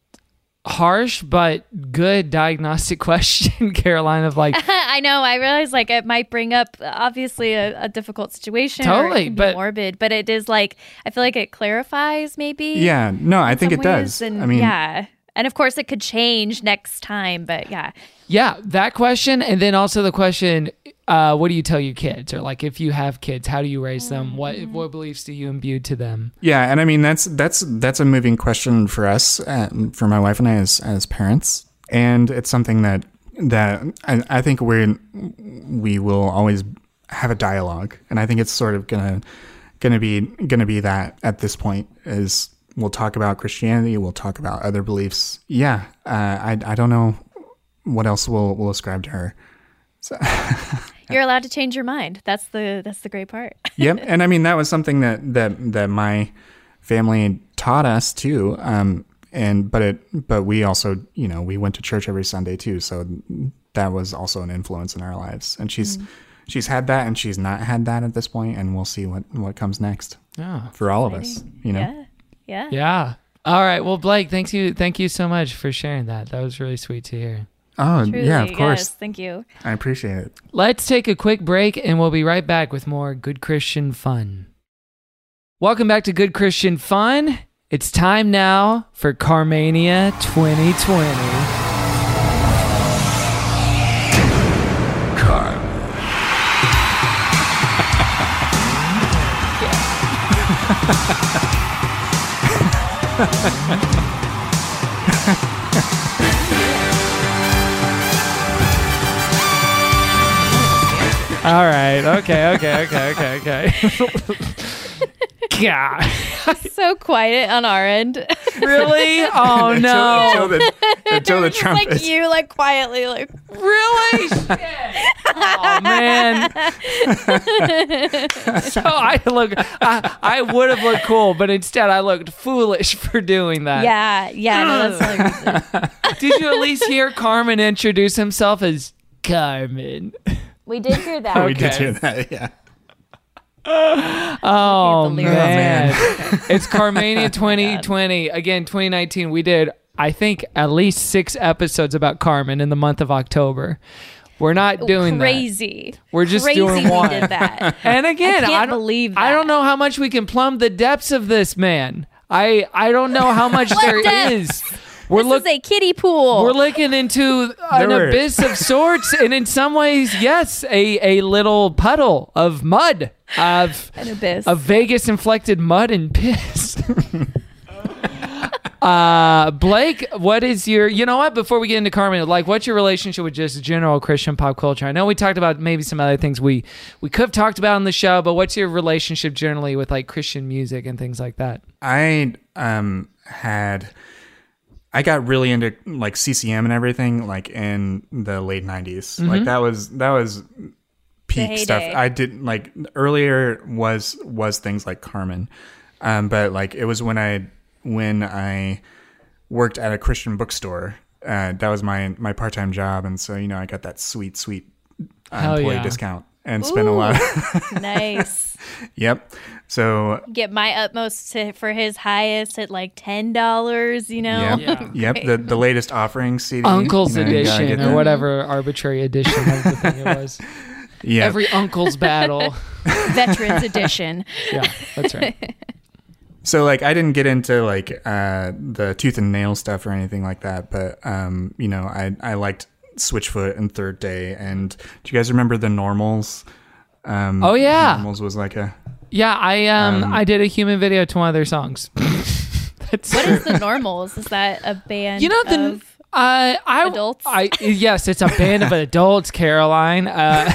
harsh but good diagnostic question, Caroline. Of like, I know. I realize like it might bring up obviously a, a difficult situation. Totally, or it can be but morbid, but it is like I feel like it clarifies maybe. Yeah. No, I think it does. And, I mean, yeah. And of course, it could change next time, but yeah. Yeah, that question, and then also the question, uh, what do you tell your kids? Or like, if you have kids, how do you raise them? What what beliefs do you imbue to them? Yeah, and I mean that's that's that's a moving question for us, uh, for my wife and I as as parents, and it's something that that I, I think we we will always have a dialogue, and I think it's sort of gonna gonna be gonna be that at this point is. We'll talk about Christianity. We'll talk about other beliefs. Yeah, uh, I I don't know what else we'll we'll ascribe to her. So You're allowed to change your mind. That's the that's the great part. Yep, and I mean that was something that that that my family taught us too. Um, and but it but we also you know we went to church every Sunday too. So that was also an influence in our lives. And she's mm. she's had that and she's not had that at this point. And we'll see what what comes next. Yeah, for all of us. You know. Yeah. Yeah. Yeah. All right. Well, Blake, thanks you. Thank you so much for sharing that. That was really sweet to hear. Oh, Truly, yeah, of course. Yes, thank you. I appreciate it. Let's take a quick break and we'll be right back with more Good Christian Fun. Welcome back to Good Christian Fun. It's time now for Carmania twenty twenty. All right. Okay. Okay. Okay. Okay. Okay. God. So quiet on our end. Really? Oh no! Until, until the, until the Just trumpet. like you, like quietly, like Really? Shit. Oh man. So I look. I, I would have looked cool, but instead I looked foolish for doing that. yeah, yeah. No, that's the only reason. Did you at least hear Carmen introduce himself as Carmen? We did hear that. We did Okay. hear that, yeah. Oh the man, lyrics. it's Carmania twenty twenty. Again, twenty nineteen. We did, I think, at least six episodes about Carmen in the month of October. We're not doing Crazy. that. We're just Crazy doing we one. did that. And again, I I, can't don't believe I that. don't know how much we can plumb the depths of this man. I I don't know how much there depths? is. We're This look, is a kiddie pool. We're looking into an There were- abyss of sorts, and in some ways, yes, a, a little puddle of mud, of An abyss. of Vegas inflected mud and piss. uh, Blake, what is your? You know what? Before we get into Carmen, like, what's your relationship with just general Christian pop culture? I know we talked about maybe some other things we we could have talked about on the show, but what's your relationship generally with like Christian music and things like that? I um had I got really into like C C M and everything like in the late nineties. Mm-hmm. Like that was that was peak heyday. stuff. I did like earlier was was things like Carmen, um, but like it was when I when I worked at a Christian bookstore. Uh, that was my my part time job, and so you know I got that sweet sweet uh, Hell employee yeah. discount and spent a lot. Of Nice. Yep. So Get my utmost to, for his highest at like ten dollars. You know. yep, Yeah. yep. The the latest offering C D, Uncle's you know, you gotta edition get or that. whatever arbitrary edition of the thing it was. Yeah. Every uncle's battle. Veterans edition. Yeah, that's right. So like I didn't get into like uh, the tooth and nail stuff or anything like that, but um, you know I I liked Switchfoot and Third Day, and do you guys remember the Normals? Um, Oh, yeah. Normals was like a Yeah, I um, Um, I did a human video to one of their songs. That's What is the Normals? Is that a band? You know the of uh, I adults? I yes, it's a band of adults, Caroline. Uh,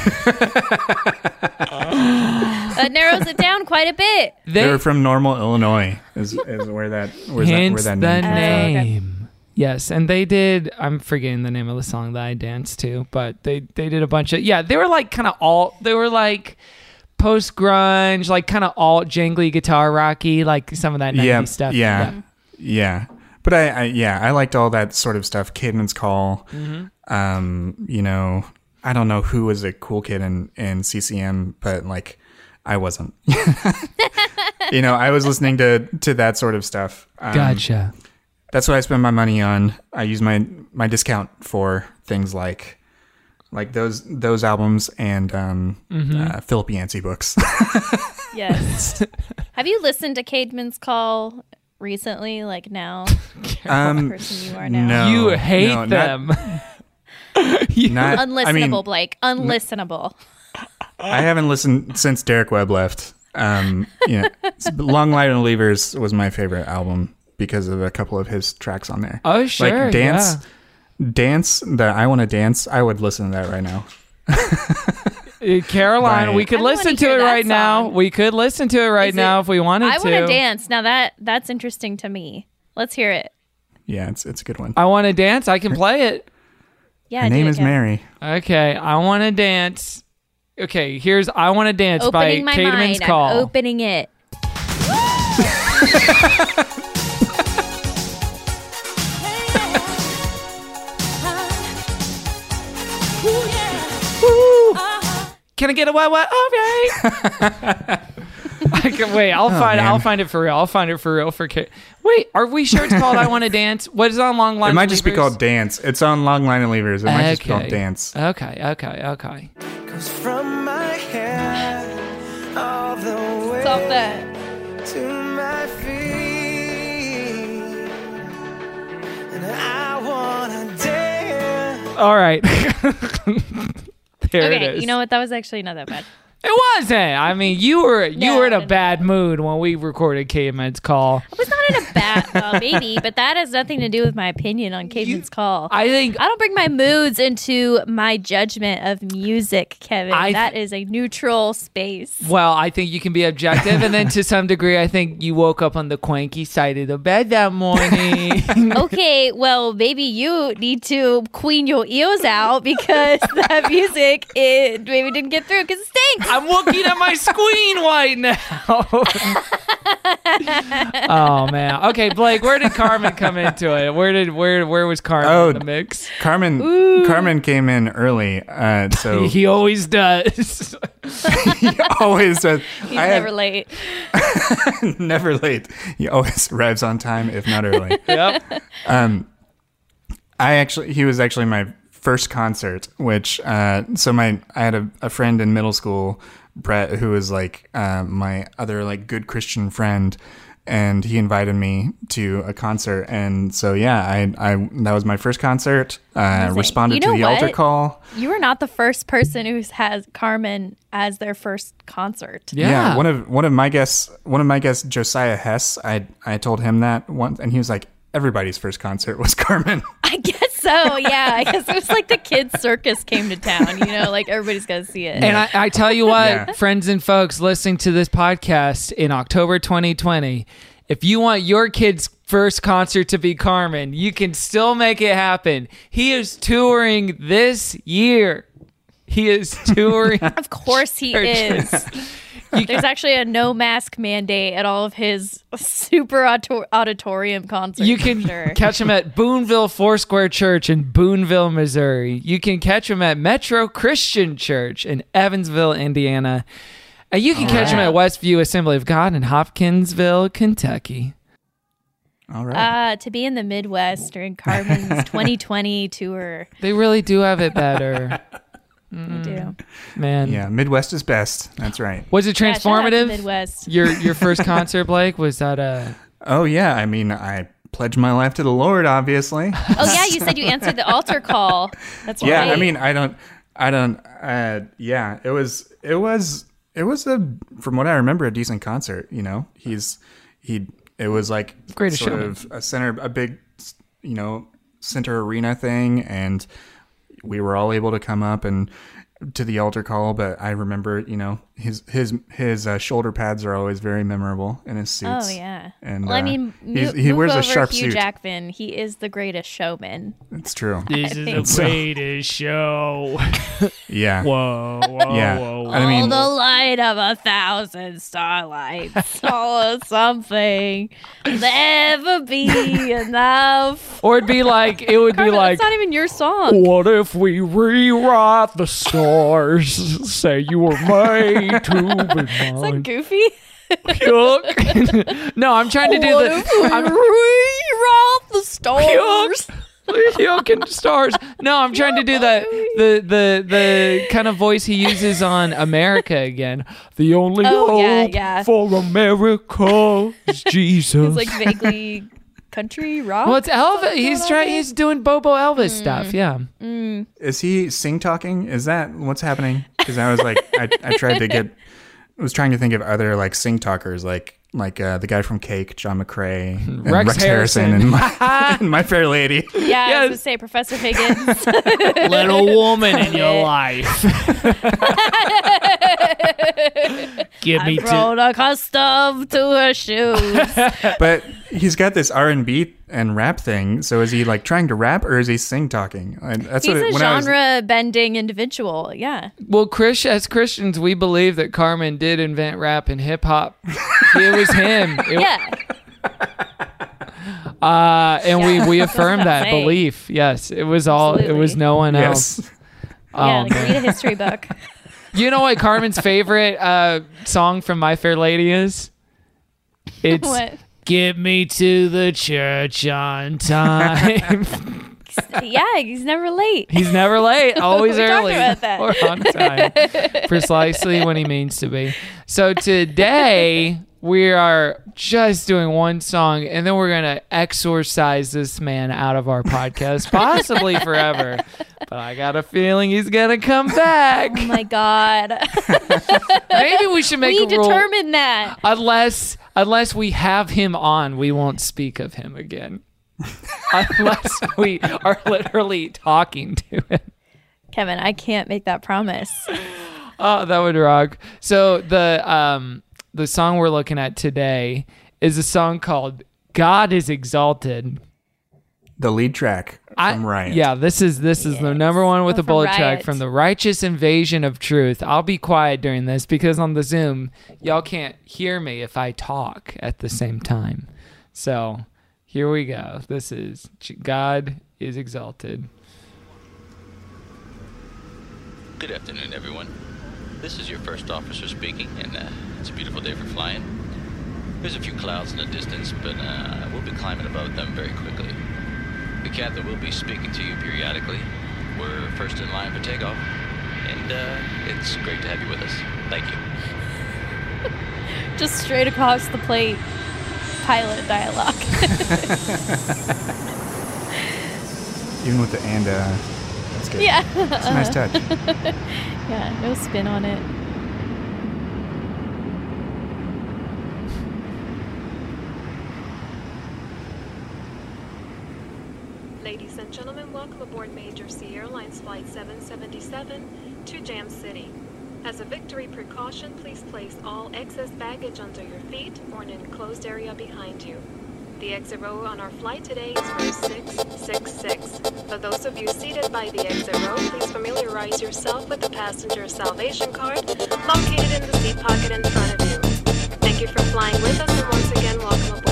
that narrows it down quite a bit. they, they were from Normal, Illinois. Is is where that where's that hence where that the name Oh, okay. name. Yes, and they did. I'm forgetting the name of the song that I danced to, but they they did a bunch of yeah. They were like kind of all. They were like post grunge, like kind of all jangly guitar rocky, like some of that nineties yeah, stuff. Yeah, yeah. But I, I yeah I liked all that sort of stuff. Caedmon's Call. Mm-hmm. Um, you know I don't know who was a cool kid in in C C M, but like I wasn't. You know I was listening to to that sort of stuff. Um, Gotcha. That's what I spend my money on. I use my my discount for things like like those those albums and um, Mm-hmm. uh, Philip Yancey books. Yes. Have you listened to Caedmon's Call recently? Like now, um, the person you are now. no, You hate no, not- them. You- Not, Unlistenable, I mean, Blake. Unlistenable. I haven't listened since Derek Webb left. Um, you know, Long Light and Levers was my favorite album because of a couple of his tracks on there. Oh, sure, like dance, dance. The I Want to Dance. I would listen to that right now. Uh, Caroline, Right. we could I wanna listen to hear it that right now. song. We could listen to it right Is now it- if we wanted I to. want to dance. Now that that's interesting to me. Let's hear it. Yeah, it's it's a good one. I want to dance. I can play it. Yeah. Her do name it, is Kevin. Mary. Okay, I want to dance. Okay, here's I Want to Dance Opening by my Caedmon's mind. Call. I'm opening it. Can I get a what what? All right. I can, wait, I'll find man. I'll find it for real. I'll find it for real for Ca- Wait, are we sure it's called I Want to Dance? What is it on Long Line? It might just be called Dance. It's on Long Line and Levers. It might just be called Dance. Okay, okay, okay. From my head all the way Stop that. to my feet, and I wanna dance. All right. There it Okay. is. You know what? That was actually not that bad. It wasn't. I mean, you were you No, were in a no, bad mood when we recorded Caedmon's Call. I was not in a bad, well, maybe, but that has nothing to do with my opinion on Caedmon's Call. I think I don't bring my moods into my judgment of music, Kevin. I- that is a neutral space. well, I think you can be objective, and then to some degree, I think you woke up on the quanky side of the bed that morning. Okay, well, maybe you need to clean your ears out because that music it maybe didn't get through because it stinks. I'm looking at my screen right now. Oh man. Okay, Blake, where did Carmen come into it? Where did where where was Carmen Oh, in the mix? Carmen Carmen came in early, uh, so He always does. he always does. He's I have- never late. never late. He always arrives on time, if not early. Yep. Um, I actually, he was actually my first concert, which, uh, so my, I had a, a friend in middle school, Brett, who was like, uh, my other like good Christian friend. And he invited me to a concert. And so, yeah, I, I, that was my first concert. Uh, Amazing. responded You know to the altar what? call. You are not the first person who has Carmen as their first concert. Yeah. One of, one of my guests, one of my guests, Josiah Hess, I, I told him that once and he was like, everybody's first concert was Carmen. I guess so. Yeah, I guess it was like the kids' circus came to town. You know, like everybody's got to see it. And I, I tell you what, Yeah. friends and folks listening to this podcast in October twenty twenty, if you want your kid's first concert to be Carmen. You can still make it happen. He is touring this year. He is touring. Of course he churches. is. There's actually a no mask mandate at all of his super auto- auditorium concerts. You can sure. catch him at Boonville Foursquare Church in Boonville, Missouri. You can catch him at Metro Christian Church in Evansville, Indiana. And you can All catch right. him at Westview Assembly of God in Hopkinsville, Kentucky. All right. Uh, to be in the Midwest during Carmen's twenty twenty tour. They really do have it better. They do. Man. Yeah, Midwest is best. That's right. Was it Yeah, shout out to transformative? Midwest. Your your first concert, Blake, was that a Oh yeah, I mean, I pledged my life to the Lord, obviously. Oh yeah, you said you answered the altar call. That's Yeah, right. I mean, I don't, I don't. Uh, yeah, it was, it was, it was a, from what I remember, a decent concert. You know, he's, he, it was like Greatest sort showman. of a center, a big, you know, center arena thing, and we were all able to come up and to the altar call. But I remember, you know, his his his uh, shoulder pads are always very memorable in his suits. Oh yeah. And well, I uh, mean, he's- mo- he move wears a over sharp Hugh suit. Jackman. He is the greatest showman. It's true. This is the So- greatest show. Yeah. Whoa, whoa, Yeah. whoa. I mean, all the light of a thousand starlights, all of something never be enough. Or it'd be like, it would be Carmen, like, that's not even your song. what if we rewrite the stars? Say you were made to be Is that mine. goofy? Yuck. No, I'm trying to do the. I'm, Rewrite the stars. Yuck and stars. No, I'm trying to do the the the the kind of voice he uses on America again. The only Oh, yeah, hope yeah. for America is Jesus. It's like vaguely country rock. well, it's Elvis. He's trying. He's doing Bobo Elvis stuff. Yeah. Is he sing talking? Is that what's happening? Because I was like, I, I tried to get, I was trying to think of other like sing talkers, like like uh, the guy from Cake, John McCrae, and Rex Rex, Harrison, Harrison. and my, and My Fair Lady. Yeah, I was Yes. going to say Professor Higgins. Little woman in your life. Give me I've grown accustomed to her shoes. But he's got this R and B and rap thing. So is he like trying to rap or is he sing talking? That's He's what it, a when I was- genre bending individual. Yeah. Well, Chris, as Christians, we believe that Carmen did invent rap and hip hop. It was him. It- Yeah. Uh, and we, we affirm what I'm that saying. belief. Yes, it was all. It was Absolutely. no one else. Yes. Oh, yeah, like man. read a history book. You know what Carmen's favorite uh, song from My Fair Lady is? It's What? "Get Me to the Church on Time." Yeah, he's never late. He's never late, always We talked early about that. or on time, precisely when he means to be. So today we are just doing one song, and then we're gonna exorcise this man out of our podcast, possibly forever. But I got a feeling he's gonna come back. Oh my God. Maybe we should make we a rule. determined that. Unless unless we have him on, we won't speak of him again. Unless we are literally talking to him. Kevin, I can't make that promise. Oh, that would rock. So the um the song we're looking at today is a song called "God is Exalted." The lead track I- from Riot. Yeah, this is this is the Yes. number one with Oh, a from bullet track Riot. from the Righteous Invasion of Truth. I'll be quiet during this because on the Zoom, y'all can't hear me if I talk at the same time. So here we go. This is God is Exalted. Good afternoon, everyone. This is your first officer speaking, and uh, it's a beautiful day for flying. There's a few clouds in the distance, but uh, we'll be climbing above them very quickly. The captain will be speaking to you periodically. We're first in line for takeoff, and uh, it's great to have you with us. Thank you. Just straight across the plate, pilot dialogue. Even with the and, uh, that's good. Yeah. It's a nice touch. Yeah, no spin on it. Ladies and gentlemen, welcome aboard Major C Airlines Flight seven seventy-seven to Jam City. As a victory precaution, please place all excess baggage under your feet or in an enclosed area behind you. The exit row on our flight today is row six six six. For those of you seated by the exit row, please familiarize yourself with the passenger salvation card located in the seat pocket in front of you. Thank you for flying with us, and once again, welcome aboard.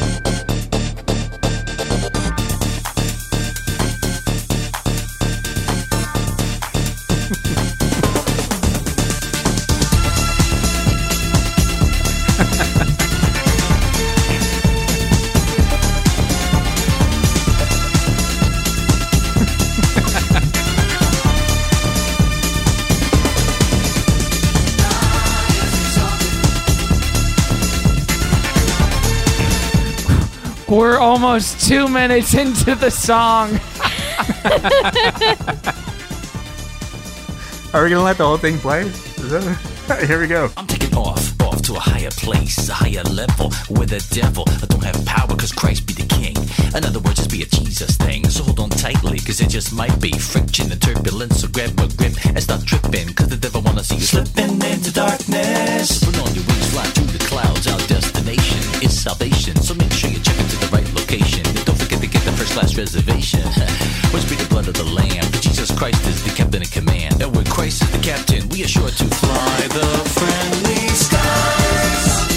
We're almost two minutes into the song. Are we gonna let the whole thing play? Is that... Here we go. I'm taking off, off to a higher place, a higher level, where the devil don't have power, cause Christ be the king. In other words, just be a Jesus thing. So hold on tightly, cause it just might be friction and turbulence. So grab a grip and start tripping, cause the devil wanna see you slipping into darkness. Put on your wings, fly through the clouds. Our destination is salvation, so make sure you check into the right location. And don't forget to get the first class reservation. Which be the blood of the lamb, but Jesus Christ is the captain in command. And when Christ is the captain, we are sure to fly the friendly skies.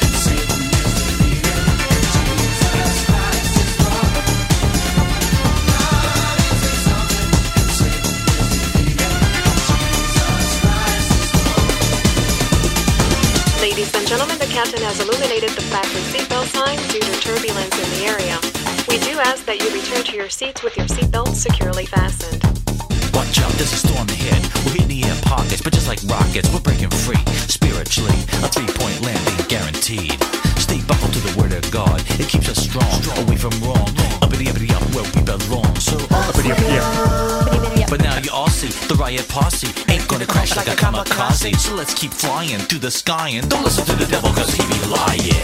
Ladies and gentlemen, the captain has illuminated the factory seatbelt sign due to turbulence in the area. We do ask that you return to your seats with your seatbelts securely fastened. Watch out, there's a storm ahead. We're hitting the air pockets, but just like rockets, we're breaking free. Spiritually, a three-point landing guaranteed. Stay buckled to the word of God. It keeps us strong, away from wrong. Uppity, uppity, up where we belong. So uppity, uppity, up. But now you all see the riot posse ain't gonna crash like a kamikaze. So let's keep flying through the sky and don't listen to the devil, cause he be lying.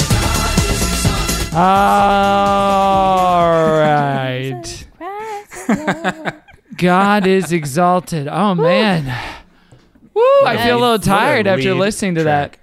All right. God is exalted. Oh, man. Woo, I feel a little tired after listening to track.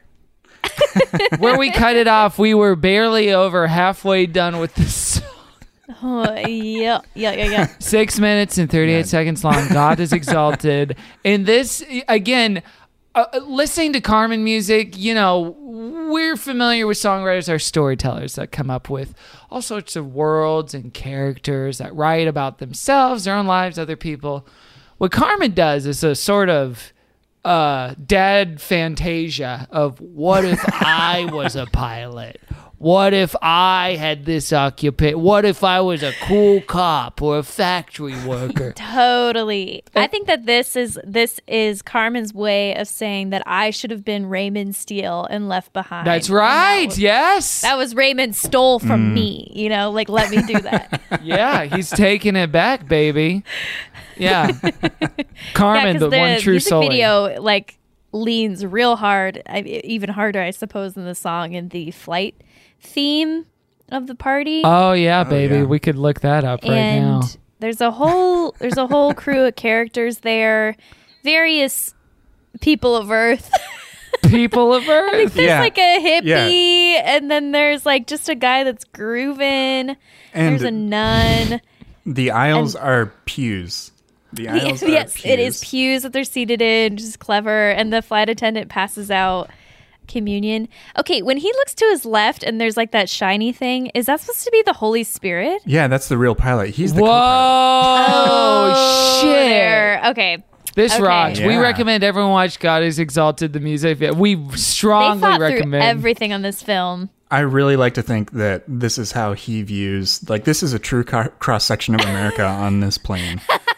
that. Where we cut it off, we were barely over halfway done with this song. Oh, yeah, yeah, yeah, yeah. Six minutes and thirty-eight yeah. seconds long. God is exalted. And this, again, uh, listening to Carmen music, you know, we're familiar with songwriters, our storytellers that come up with all sorts of worlds and characters that write about themselves, their own lives, other people. What Carmen does is a sort of uh, dad fantasia of what if I was a pilot? What if I had this occupation? What if I was a cool cop or a factory worker? Totally. I think that this is this is Carmen's way of saying that I should have been Raymond Steele and left behind. That's right. That was, yes. That was Raymond stole from Mm. me. You know, like, let me do that. Yeah, he's taking it back, baby. Yeah. Carmen, yeah, the, the one true music soul. video, like, leans real hard, I, even harder, I suppose, in the song, in the flight theme of the party. Oh yeah, baby. Oh, yeah. We could look that up right and now. There's a whole there's a whole crew of characters there, various people of Earth. People of Earth. I think there's yeah. like a hippie, yeah. and then there's like just a guy that's grooving. And there's a nun. The aisles and, are pews. The aisles the, yes, are pews. It is pews that they're seated in, which is clever. And the flight attendant passes out communion. Okay, when he looks to his left and there's like that shiny thing, is that supposed to be the Holy Spirit? Yeah, that's the real pilot. He's the Whoa, co-pilot. Oh, shit. There. Okay. This okay. rocks. Yeah. We recommend everyone watch God is Exalted, the music video. We strongly they thought recommend through everything on this film. I really like to think that this is how he views, like, this is a true co- cross-section of America on this plane.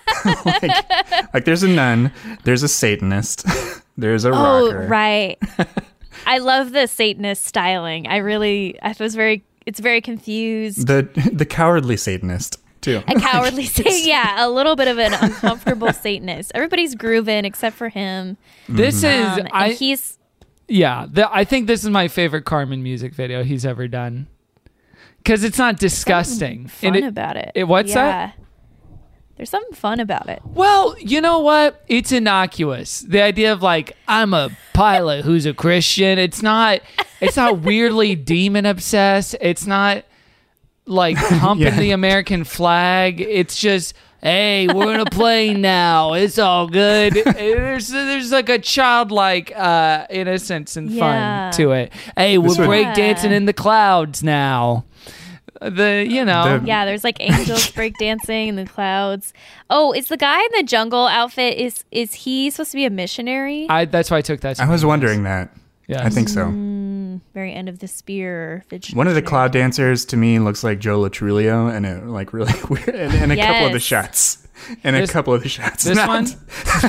like, like, there's a nun, there's a Satanist, there's a oh, rocker. Right. I love the Satanist styling. I really, I was very, it's very confused. The the cowardly Satanist, too. A cowardly Satanist, yeah, a little bit of an uncomfortable Satanist. Everybody's grooving except for him. This um, is, and I, he's, yeah, the, I think this is my favorite Carmen music video he's ever done. Because it's not disgusting. fun it, about it. it what's yeah. that? There's something fun about it. Well, you know what? It's innocuous. The idea of like, I'm a pilot who's a Christian. It's not, it's not weirdly demon obsessed. It's not, like humping Yeah. the American flag. It's just, hey, we're in a plane now. It's all good. There's there's like a childlike uh, innocence and Yeah. fun to it. Hey, we're This would- breakdancing in the clouds now. The you know The- Yeah, there's like angels breakdancing in the clouds. Oh, is the guy in the jungle outfit, is is he supposed to be a missionary? I that's why I took that. I was wondering that. Yes. I think so. Mm, very end of the spear. vid- One of the missionary. cloud dancers to me looks like Joe Latrulio, and it like really weird. And, and a couple of the Yes. shots, and This- a couple of the shots. This Not- one.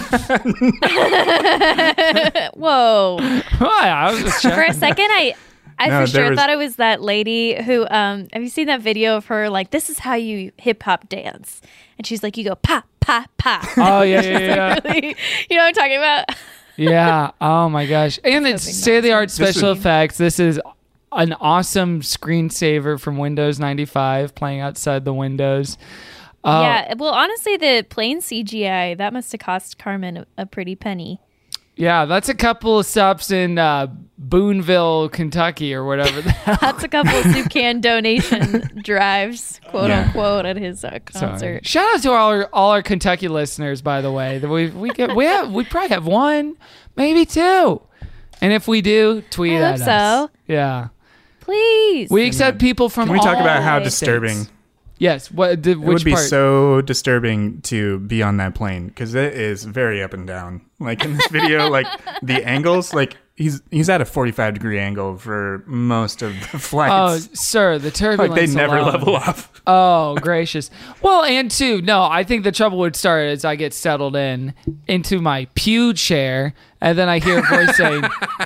Whoa. Why? I was just For a checking. second, I I No, for there sure was- thought it was that lady who um have you seen that video of her like, this is how you hip hop dance, and she's like, you go pa pa pa. Oh yeah, yeah, yeah. Really, you know what I'm talking about? Yeah. Oh my gosh. And it's state of the art special would- effects. This is an awesome screensaver from Windows ninety-five playing outside the windows. Uh, Yeah, well, honestly, the plain C G I that must have cost Carmen a, a pretty penny. Yeah, that's a couple of stops in uh, Boonville, Kentucky, or whatever. The hell. That's a couple of soup can donation drives, quote Yeah. unquote, at his uh, Sorry. concert. Shout out to all our all our Kentucky listeners, by the way. We we get we have we probably have one, maybe two, and if we do, tweet I at hope us. so. Yeah, Please. we accept people from. Can we talk all about how states. disturbing? Yes. What? The, It which would be part? so disturbing to be on that plane because it is very up and down. Like in this video, like the angles, like he's he's at a forty-five degree angle for most of the Oh, flights. sir, the turbulence. like they never alone. level off. Oh, gracious. Well, and two, no, I think the trouble would start as I get settled in into my pew chair, and then I hear a voice saying,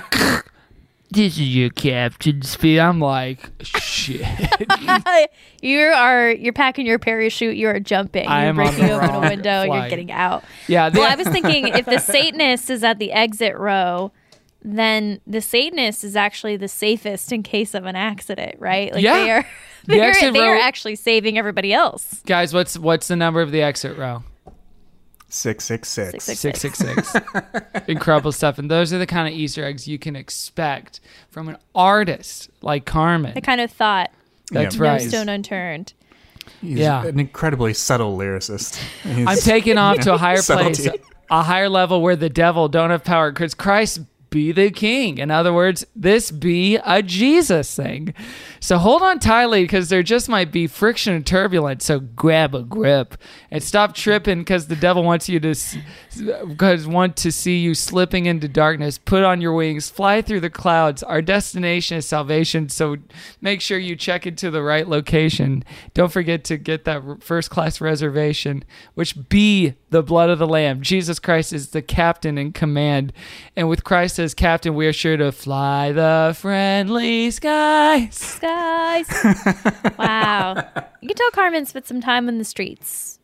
"This is your captain's speed." I'm like, shit. you are you're packing your parachute. You are jumping. I You're am on breaking the open a wrong window. You're flight. getting out. Yeah. Well, the- I was thinking if the Satanist is at the exit row, then the Satanist is actually the safest in case of an accident, right? Like Yeah. they are. The They are, exit they are row- actually saving everybody else. Guys, what's what's the number of the exit row? Six six six. Six, six, Six six six. Incredible stuff, and those are the kind of Easter eggs you can expect from an artist like Carmen. The kind of thought. That's Yeah. right. No stone unturned. He's Yeah. an incredibly subtle lyricist. He's- I'm taking off to a higher place, Subtlety. a higher level where the devil don't have power, because Christ be the king. In other words, this be a Jesus thing. So hold on tightly, because there just might be friction and turbulence. So grab a grip and stop tripping, because the devil wants you to, because want to see you slipping into darkness. Put on your wings, fly through the clouds. Our destination is salvation. So make sure you check into the right location. Don't forget to get that first class reservation, which be the blood of the Lamb. Jesus Christ is the captain in command. And with Christ as captain, we are sure to fly the friendly skies. Guys. Wow. You can tell Carmen spent some time in the streets.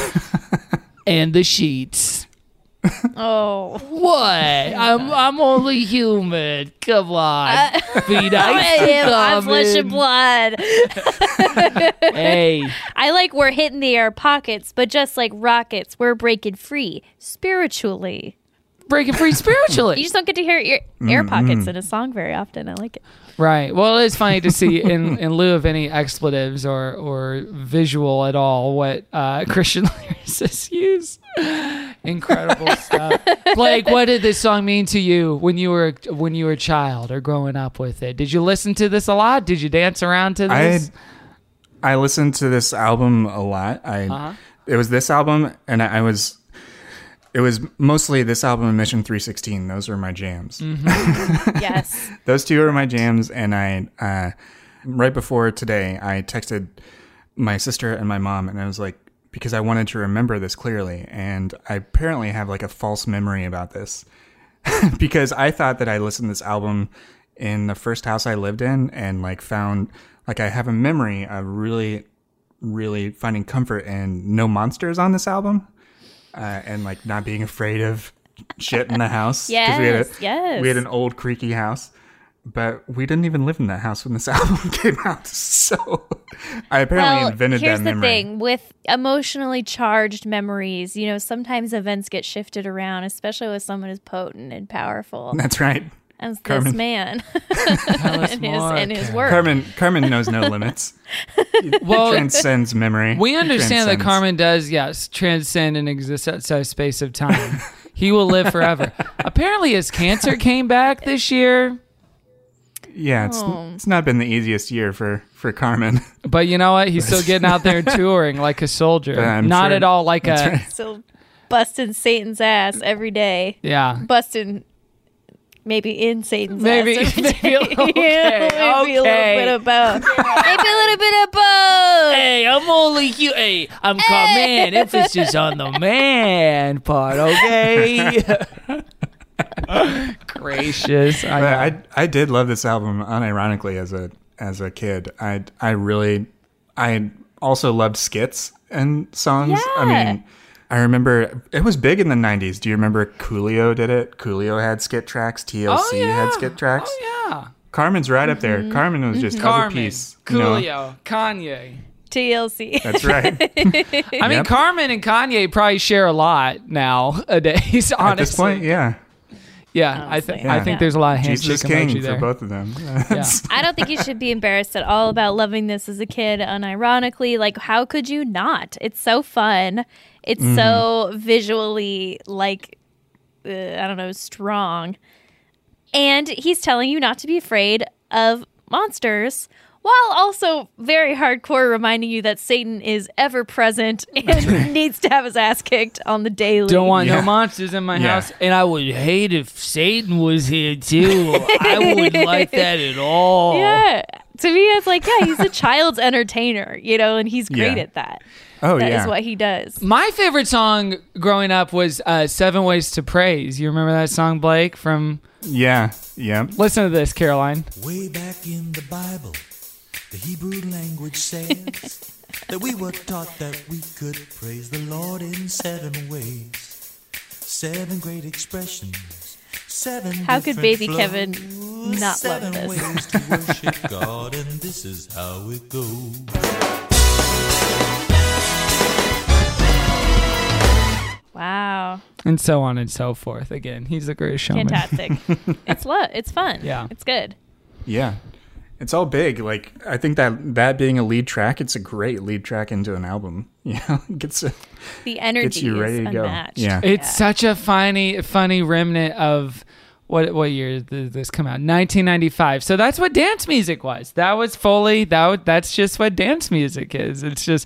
And the sheets. Oh. What? I'm I'm only human. Come on. Be nice I to am I'm flesh and Carmen. blood. Hey. I like we're hitting the air pockets, but just like rockets, we're breaking free spiritually. Breaking free spiritually. You just don't get to hear your air pockets in a song very often. I like it. Right. Well, it is funny to see in, in lieu of any expletives or, or visual at all what uh, Christian lyricists use. Incredible stuff. Blake, what did this song mean to you when you were when you were a child or growing up with it? Did you listen to this a lot? Did you dance around to this? I I listened to this album a lot. I Uh-huh. It was this album, and I, I was. It was mostly this album and Mission three sixteen. Those were my jams. Mm-hmm. Yes. Those two are my jams. And I, uh, right before today, I texted my sister and my mom, and I was like, because I wanted to remember this clearly. And I apparently have like a false memory about this because I thought that I listened to this album in the first house I lived in and like found, like I have a memory of really, really finding comfort in no monsters on this album. Uh, and like not being afraid of shit in the house. 'Cause we had a, Yes, yes. We had an old creaky house, but we didn't even live in that house when this album came out. So I apparently Well, invented here's that the memory. thing with emotionally charged memories, you know, sometimes events get shifted around, especially with someone as potent and powerful. That's right. as Carmen. this man Tell us and his more, and his Carmen. work. Carmen Carmen knows no limits. Well, Transcends memory. We understand that Transcends. Carmen does, yes, transcend and exist outside of space of time. He will live forever. Apparently, his cancer came back this year. Yeah, it's Oh. it's not been the easiest year for, for Carmen. But you know what? He's still getting out there and touring like a soldier. But I'm Not sure- at all like that's a. right. So busting Satan's ass every day. Yeah. Busting maybe in Satan's Maybe- ass. every maybe a- day. okay, maybe a okay. little bit of both. maybe a little bit of both. Hey, I'm only cute. Hey, I'm called man. Emphasis on the man part, okay? Gracious. I, But I I did love this album unironically as a as a kid. I I really I also loved skits and songs. I Yeah. mean, I remember it was big in the nineties. Do you remember Coolio did it? Coolio had skit tracks. T L C Oh, yeah. had skit tracks. Oh, yeah. Carmen's right up there. Carmen was just of a Carmen, piece. you know? Coolio, Kanye. T L C. That's right. I mean, Yep. Carmen and Kanye probably share a lot nowadays, honestly. At this point, yeah. Yeah, I, Honestly, th- I yeah. think there's a lot of handshake Jesus King emoji for there. both of them. Yeah. I don't think you should be embarrassed at all about loving this as a kid, unironically. Like, how could you not? It's so fun. It's Mm-hmm. so visually, like, uh, I don't know, strong. And he's telling you not to be afraid of monsters, while also very hardcore reminding you that Satan is ever present and needs to have his ass kicked on the daily. Don't want Yeah. no monsters in my Yeah. house. And I would hate if Satan was here too. I wouldn't like that at all. Yeah. To me, it's like, yeah, he's a child's entertainer, you know, and he's great Yeah. at that. Oh That is yeah. what he does. My favorite song growing up was uh, Seven Ways to Praise. You remember that song, Blake? From Yeah. Yeah. Listen to this, Caroline. Way back in the Bible, the Hebrew language says that we were taught that we could praise the Lord in seven ways, seven great expressions, seven. How could different baby flows, Kevin not love seven this? ways to worship God, and this is how it goes. Wow. And so on and so forth. Again, he's the greatest showman. Fantastic. it's lo- It's fun. Yeah. It's good. Yeah. It's all big. Like I think that that being a lead track, it's a great lead track into an album. You know, it gets a, The energy gets you ready is to go. unmatched. Yeah. It's such a funny, funny remnant of what what year did this come out? nineteen ninety-five. So that's what dance music was. That was fully that. wa- That's just what dance music is. It's just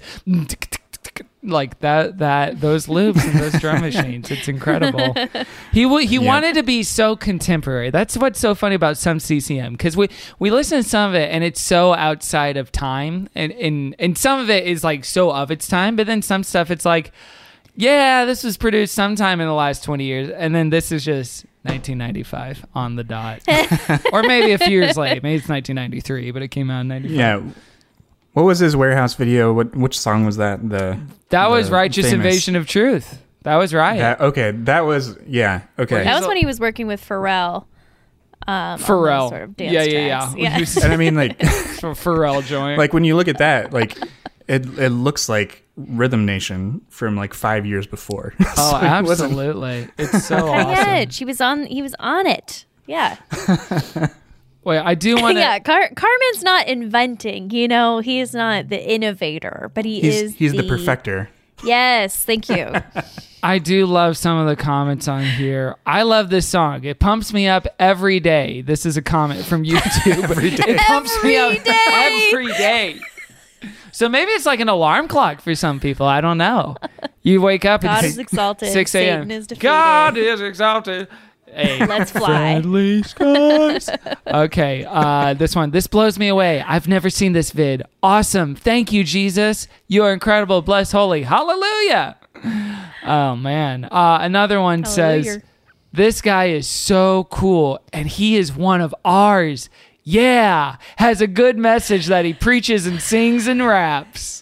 like that. That those loops and those drum machines. It's incredible. He w- he Yeah. wanted to be so contemporary. That's what's so funny about some C C M, because we we listen to some of it and it's so outside of time, and and and some of it is like so of its time. But then some stuff it's like, yeah, this was produced sometime in the last twenty years, and then this is just nineteen ninety-five on the dot. Or maybe a few years late. Maybe it's nineteen ninety-three, but it came out in ninety-five. Yeah. What was his warehouse video? What which song was that? The That was the Righteous famous- Invasion of Truth. That was right. That, okay, that was yeah. Okay. That was when he was working with Pharrell. Um, on those Pharrell. Sort of dance Yeah, yeah, tracks. yeah. He was- And I mean, like, Pharrell joint. like when you look at that, like it it looks like Rhythm Nation from like five years before. Oh, So it wasn't- absolutely. It's so Cutting awesome. edge. He was on. He was on it. Yeah. Wait, I do want to. yeah. Car- Carmen's not inventing. You know, he is not the innovator, but he He's is. he's the perfecter. Yes. Thank you. I do love some of the comments on here. I love this song. It pumps me up every day. This is a comment from YouTube. every day. It pumps Every me up day. every day. So maybe it's like an alarm clock for some people. I don't know. You wake up God at is exalted. six a.m. Satan is defeated. God is exalted. Hey, Let's fly. friendly skies. Okay, uh, this one. This blows me away. I've never seen this vid. Awesome. Thank you, Jesus. You are incredible. Bless holy. Hallelujah. Oh, man. Uh, another one says, Hallelujah. this guy is so cool, and he is one of ours. Yeah. Has a good message that he preaches and sings and raps.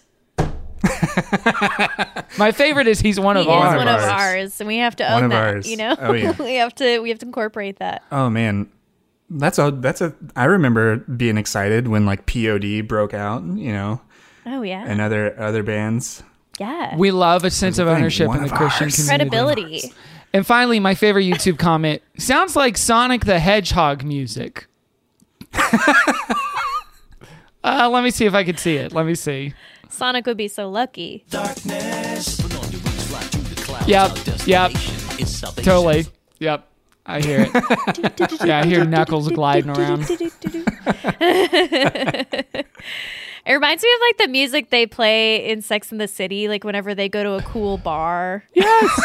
My favorite is he's one He of is ours. one of ours. ours, and we have to One own of that. ours. You know, Oh, yeah. we have to. We have to incorporate that. Oh man, that's a that's a. I remember being excited when like P O D broke out. You know, Oh yeah. and other other bands. yeah. We love a sense That's of the thing, ownership one in the of Christian ours. community. Credibility. And finally, my favorite YouTube comment sounds like Sonic the Hedgehog music. uh, let me see if I can see it. Let me see. Sonic would be so lucky. Darkness. Yep. Yep. Totally. Yep. I hear it. Yeah, I hear Knuckles gliding around. It reminds me of like the music they play in Sex and the City, like whenever they go to a cool bar. Yes.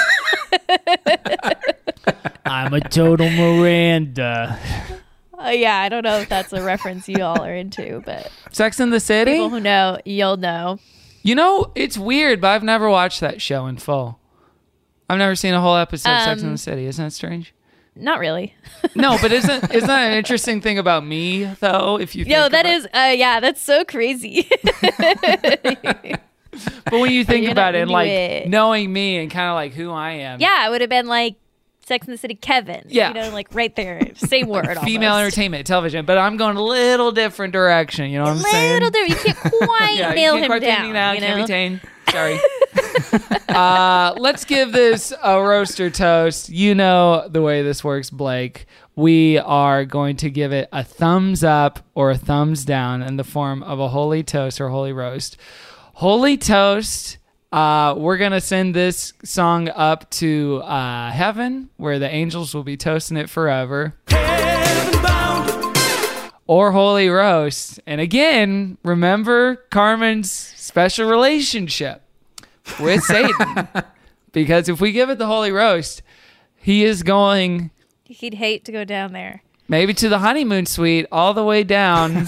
I'm a total Miranda. Uh, yeah, I don't know if that's a reference you all are into, but Sex and the City? people who know, you'll know. You know, it's weird, but I've never watched that show in full. I've never seen a whole episode of Sex and Um, the City. Isn't that strange? Not really. No, but isn't isn't that an interesting thing about me though? If you think Yo, that about, is, uh, yeah, that's so crazy. but when you think You're about not it, into like it. knowing me and kind of like who I am. Yeah, it would have been like Sex and the City Kevin. Yeah. You know, like right there. Same word. Female almost. entertainment, television, but I'm going a little different direction. You know what I'm saying? Little different. You can't quite Yeah, nail you him can't quite pin down. me down. you Can't know? be tamed. Sorry. uh, let's give this a roaster toast. You know the way this works, Blake. We are going to give it a thumbs up or a thumbs down in the form of a holy toast or holy roast. Holy toast. Uh, we're going to send this song up to uh, heaven, where the angels will be toasting it forever. Or holy roast. And again, remember Carmen's special relationship with Satan. Because if we give it the holy roast, he is going He'd hate to go down there. maybe to the honeymoon suite all the way down.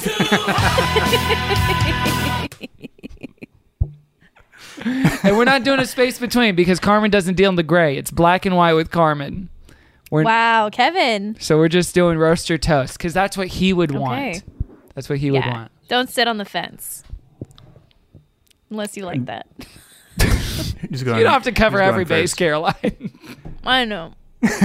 And we're not doing a space between because Carmen doesn't deal in the gray. It's black and white with Carmen. We're, Wow, Kevin. So we're just doing roast or toast because that's what he would Okay. want. That's what he yeah. would want. Don't sit on the fence. Unless you like that. Just You don't have to cover every base, first. Caroline. I know.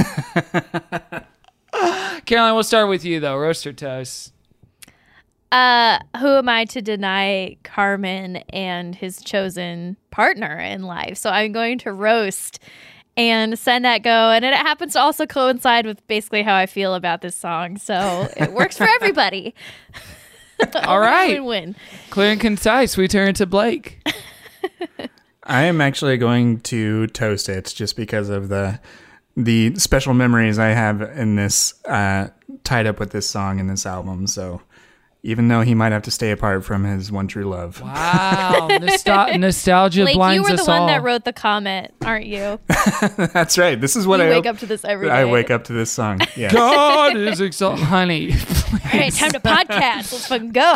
Caroline, we'll start with you, though. Roast or toast? Uh, who am I to deny Carmen and his chosen partner in life? So I'm going to roast and send that go. And it happens to also coincide with basically how I feel about this song. So it works for everybody. All right. Win-win. Clear and concise. We turn to Blake. I am actually going to toast it just because of the the special memories I have in this, uh, tied up with this song in this album. So even though he might have to stay apart from his one true love. Wow. Nostal- nostalgia Blake, blinds you were the us one all. that wrote the comment, aren't you? That's right. This is what You I wake hope- up to this every I day. wake up to this song. Yes. God is exalted. Honey. All right, time to podcast. Let's fucking go.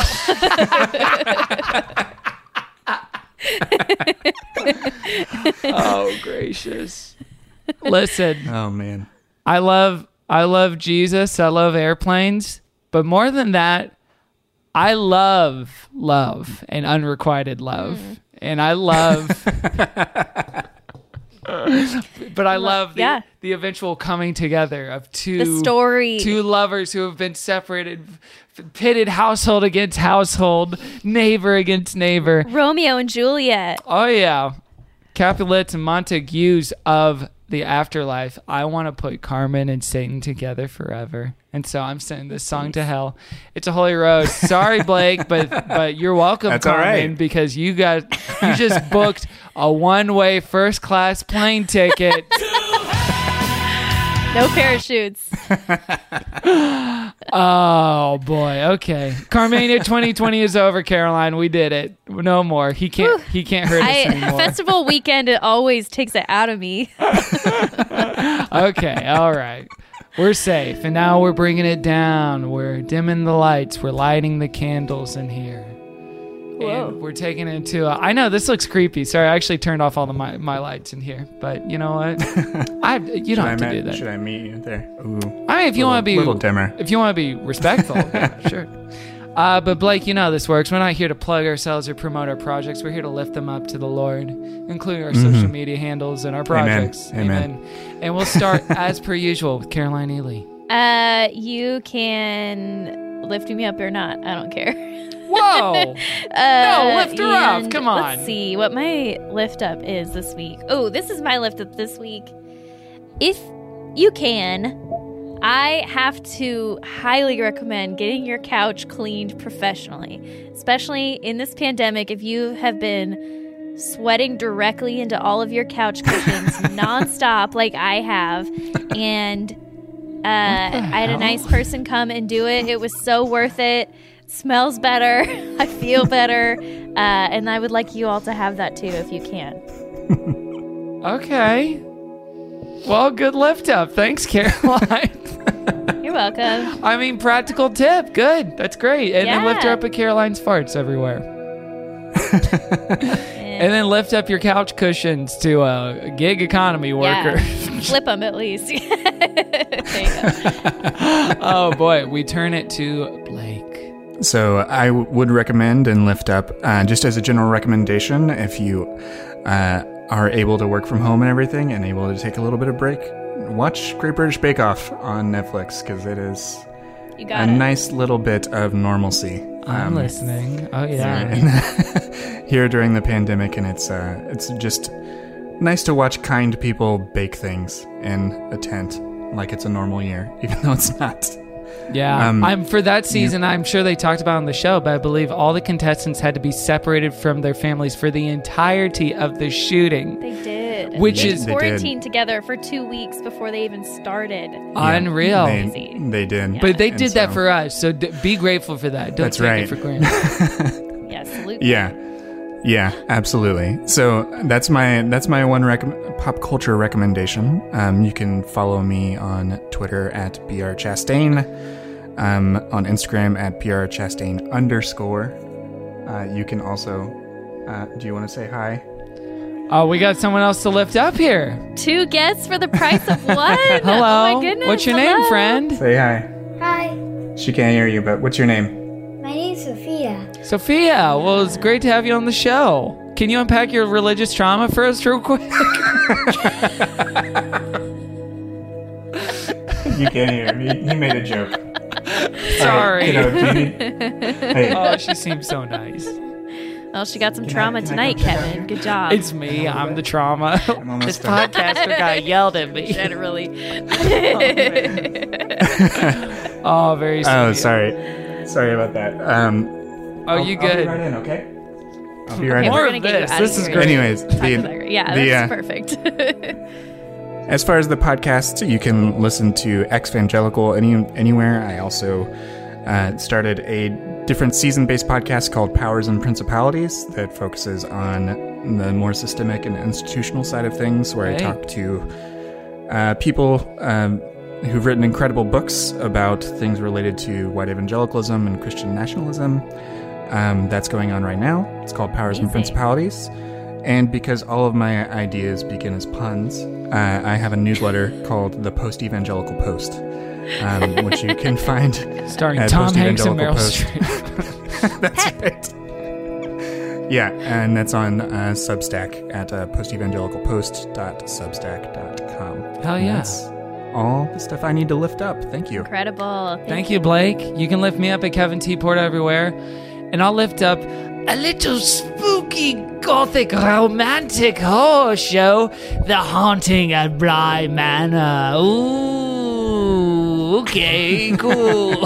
Oh, gracious. Listen. Oh, man. I love I love Jesus. I love airplanes. But more than that, I love love and unrequited love. Mm. And I love but I love the, yeah. the eventual coming together of two The story. two lovers who have been separated, pitted household against household, neighbor against neighbor. Romeo and Juliet. Oh yeah, Capulets and Montagues of the afterlife. I want to put Carmen and Satan together forever, and so I'm sending this song to hell. It's a holy roast. Sorry, Blake, but but you're welcome, That's all Carmen, right. because you got you just booked a one-way first class plane ticket. No parachutes. Oh boy. Okay, Carmania twenty twenty is over. Caroline, we did it. No more. He can't. He can't hurt us I, anymore. festival weekend, it always takes it out of me. Okay, all right. We're safe. And now we're bringing it down. We're dimming the lights. We're lighting the candles in here. Whoa. And we're taking it to a, I know this looks creepy. Sorry, I actually turned off all the my, my lights in here. But you know what? I you don't Should have I to ma- do that. Should I meet you there? Ooh. I mean, if you Little- want to be little dimmer. if you want to be respectful, yeah, sure. Uh, but Blake, you know how this works. We're not here to plug ourselves or promote our projects. We're here to lift them up to the Lord, including our Mhm. social media handles and our Amen. projects. Amen. And we'll start as per usual with Caroline Ely. Uh, you can lift me up or not. I don't care. Whoa! Uh, No, lift her up. and Come on. Let's see what my lift up is this week. Oh, this is my lift up this week. if you can, I have to highly recommend getting your couch cleaned professionally, especially in this pandemic. If you have been sweating directly into all of your couch cushions nonstop like I have, and uh, I had a nice person come and do it. It was so worth it. Smells better. I feel better. Uh, and I would like you all to have that too if you can. Okay. Well, good lift up. Thanks, Caroline. You're welcome. I mean, practical tip. Good. That's great. And Yeah. then lift her up at Caroline's farts everywhere. And then lift up your couch cushions to a gig economy worker. Yeah. Flip them at least. There you go. Oh, boy. We turn it to Blake. So I w- would recommend and lift up, uh, just as a general recommendation, if you uh, are able to work from home and everything and able to take a little bit of break, watch Great British Bake Off on Netflix, because it is You a got it. nice little bit of normalcy. I'm um, listening. Oh, yeah. in- here during the pandemic, and it's uh, it's just nice to watch kind people bake things in a tent like it's a normal year, even though it's not. Yeah, Um, I'm for that season. I'm sure they talked about on the show, but I believe all the contestants had to be separated from their families for the entirety of the shooting. They did. Which they is- They did. quarantined together for two weeks before they even started. Unreal. They, they did. But they And did that so- for us, so d- be grateful for that. Don't That's take right. it for granted. Yeah, salute. Yeah, yeah, absolutely. So that's my that's my one rec- pop culture recommendation. Um, you can follow me on Twitter at brchastain, um, on Instagram at brchastain underscore. Uh, you can also. Uh, do you want to say hi? Oh, we got someone else to lift up here. Two guests for the price of one. Hello. Oh my goodness. What's your Hello. name, friend? Say hi. Hi, She can't hear you, but what's your name? my name's Sophia. Sophia. Well, it's great to have you on the show. Can you unpack your religious trauma for us real quick? You can't hear me. He made a joke. Sorry. You know, do you need- Hey. Oh, she seems so nice. Well, she got some trauma tonight, Kevin. Good job. It's me. I'm the trauma. This done. podcaster guy yelled at me. Generally. Oh, very sweet. Oh, sorry. Sorry about that. Um, Oh, I'll- you I'll be good? right in, okay? I'll be right Okay, in. we're More gonna of get you this. out This of is here. great. Anyways, Talk the, about her. Yeah, the, that's uh, perfect. as far as the podcast, you can listen to Exvangelical any, anywhere. I also uh, started a different season-based podcast called Powers and Principalities that focuses on the more systemic and institutional side of things, where Hey. I talk to uh, people um, who've written incredible books about things related to white evangelicalism and Christian nationalism. Um, that's going on right now. It's called Powers and Amazing. Principalities. And because all of my ideas begin as puns, uh, I have a newsletter called the Post-Evangelical Post, um, which you can find Starring at Tom Hanks and Post-Evangelical Meryl Post. Streep. That's right. Yeah, and that's on uh, Substack at uh, postevangelicalpost dot substack dot com. Hell And yeah. That's all the stuff I need to lift up. Thank you. Incredible. Thank you, Blake. You can lift me up at Kevin T. Porter everywhere. And I'll lift up a little spooky, gothic, romantic horror show, The Haunting at Bly Manor. Ooh, okay, cool.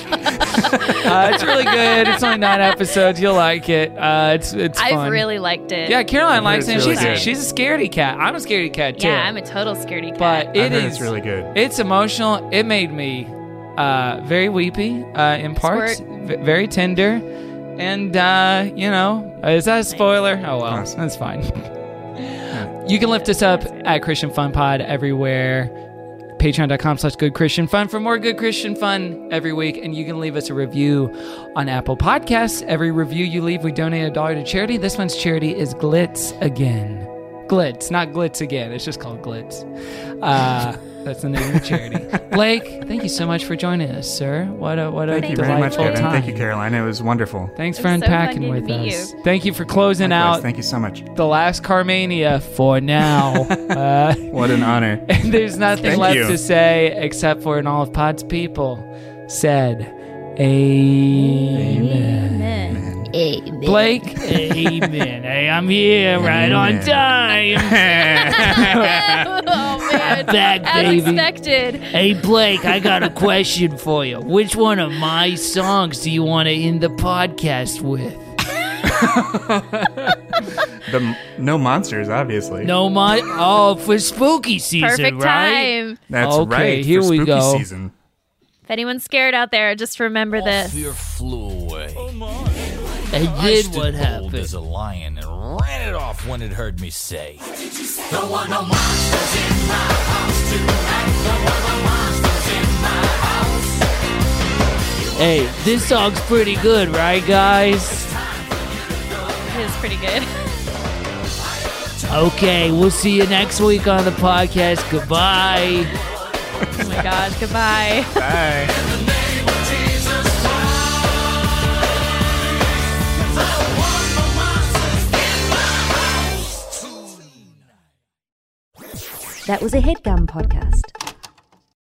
uh, it's really good. It's only nine episodes. You'll like it. Uh, it's it's fun. I've really liked it. Yeah, Caroline likes it. It's She's, really good. she's a scaredy cat. I'm a scaredy cat, too. Yeah, I'm a total scaredy cat. But I've it heard is it's really good. It's emotional. It made me uh, very weepy uh, in parts, Squirt. v- very tender, and uh, you know, is that a spoiler? Oh well, Awesome. that's fine. You can lift us up at Christian Fun Pod everywhere. Patreon.com slash Good Christian Fun for more Good Christian Fun every week. And you can leave us a review on Apple Podcasts. Every review you leave, we donate a dollar to charity. This month's charity is Glitz Again. Glitz, not Glitz Again. It's just called Glitz. Uh, that's the name of the charity. Blake, thank you so much for joining us, sir. What a what a Thank you very much, delightful Kevin. time. Thank you, Caroline. It was wonderful. Thanks It for was so fun unpacking getting with to meet us. you. Thank you for closing Likewise, out Thank you so much. the last Carmania for now. uh, What an honor. and there's nothing Thank left you. to say except for in all of Pod's people said, Amen. Amen. Amen. Blake, Amen. Hey, I'm here right on Amen. time. Oh, I'm back, As baby. expected. Hey, Blake, I got a question for you. Which one of my songs do you want to end the podcast with? The no monsters, obviously. No, my oh, for spooky season, Perfect right? time. That's Okay, right. here for we spooky go. Season. If anyone's scared out there, just remember this. Fear flew away. And I then stood what bold happened? as a lion and ran it off when it heard me say. Don't want no monsters in my house tonight. Don't want no monsters in my house. Hey, this song's pretty good, right, guys? It is pretty good. Okay, we'll see you next week on the podcast. Goodbye. Oh my gosh, goodbye. Bye. That was a HeadGum podcast.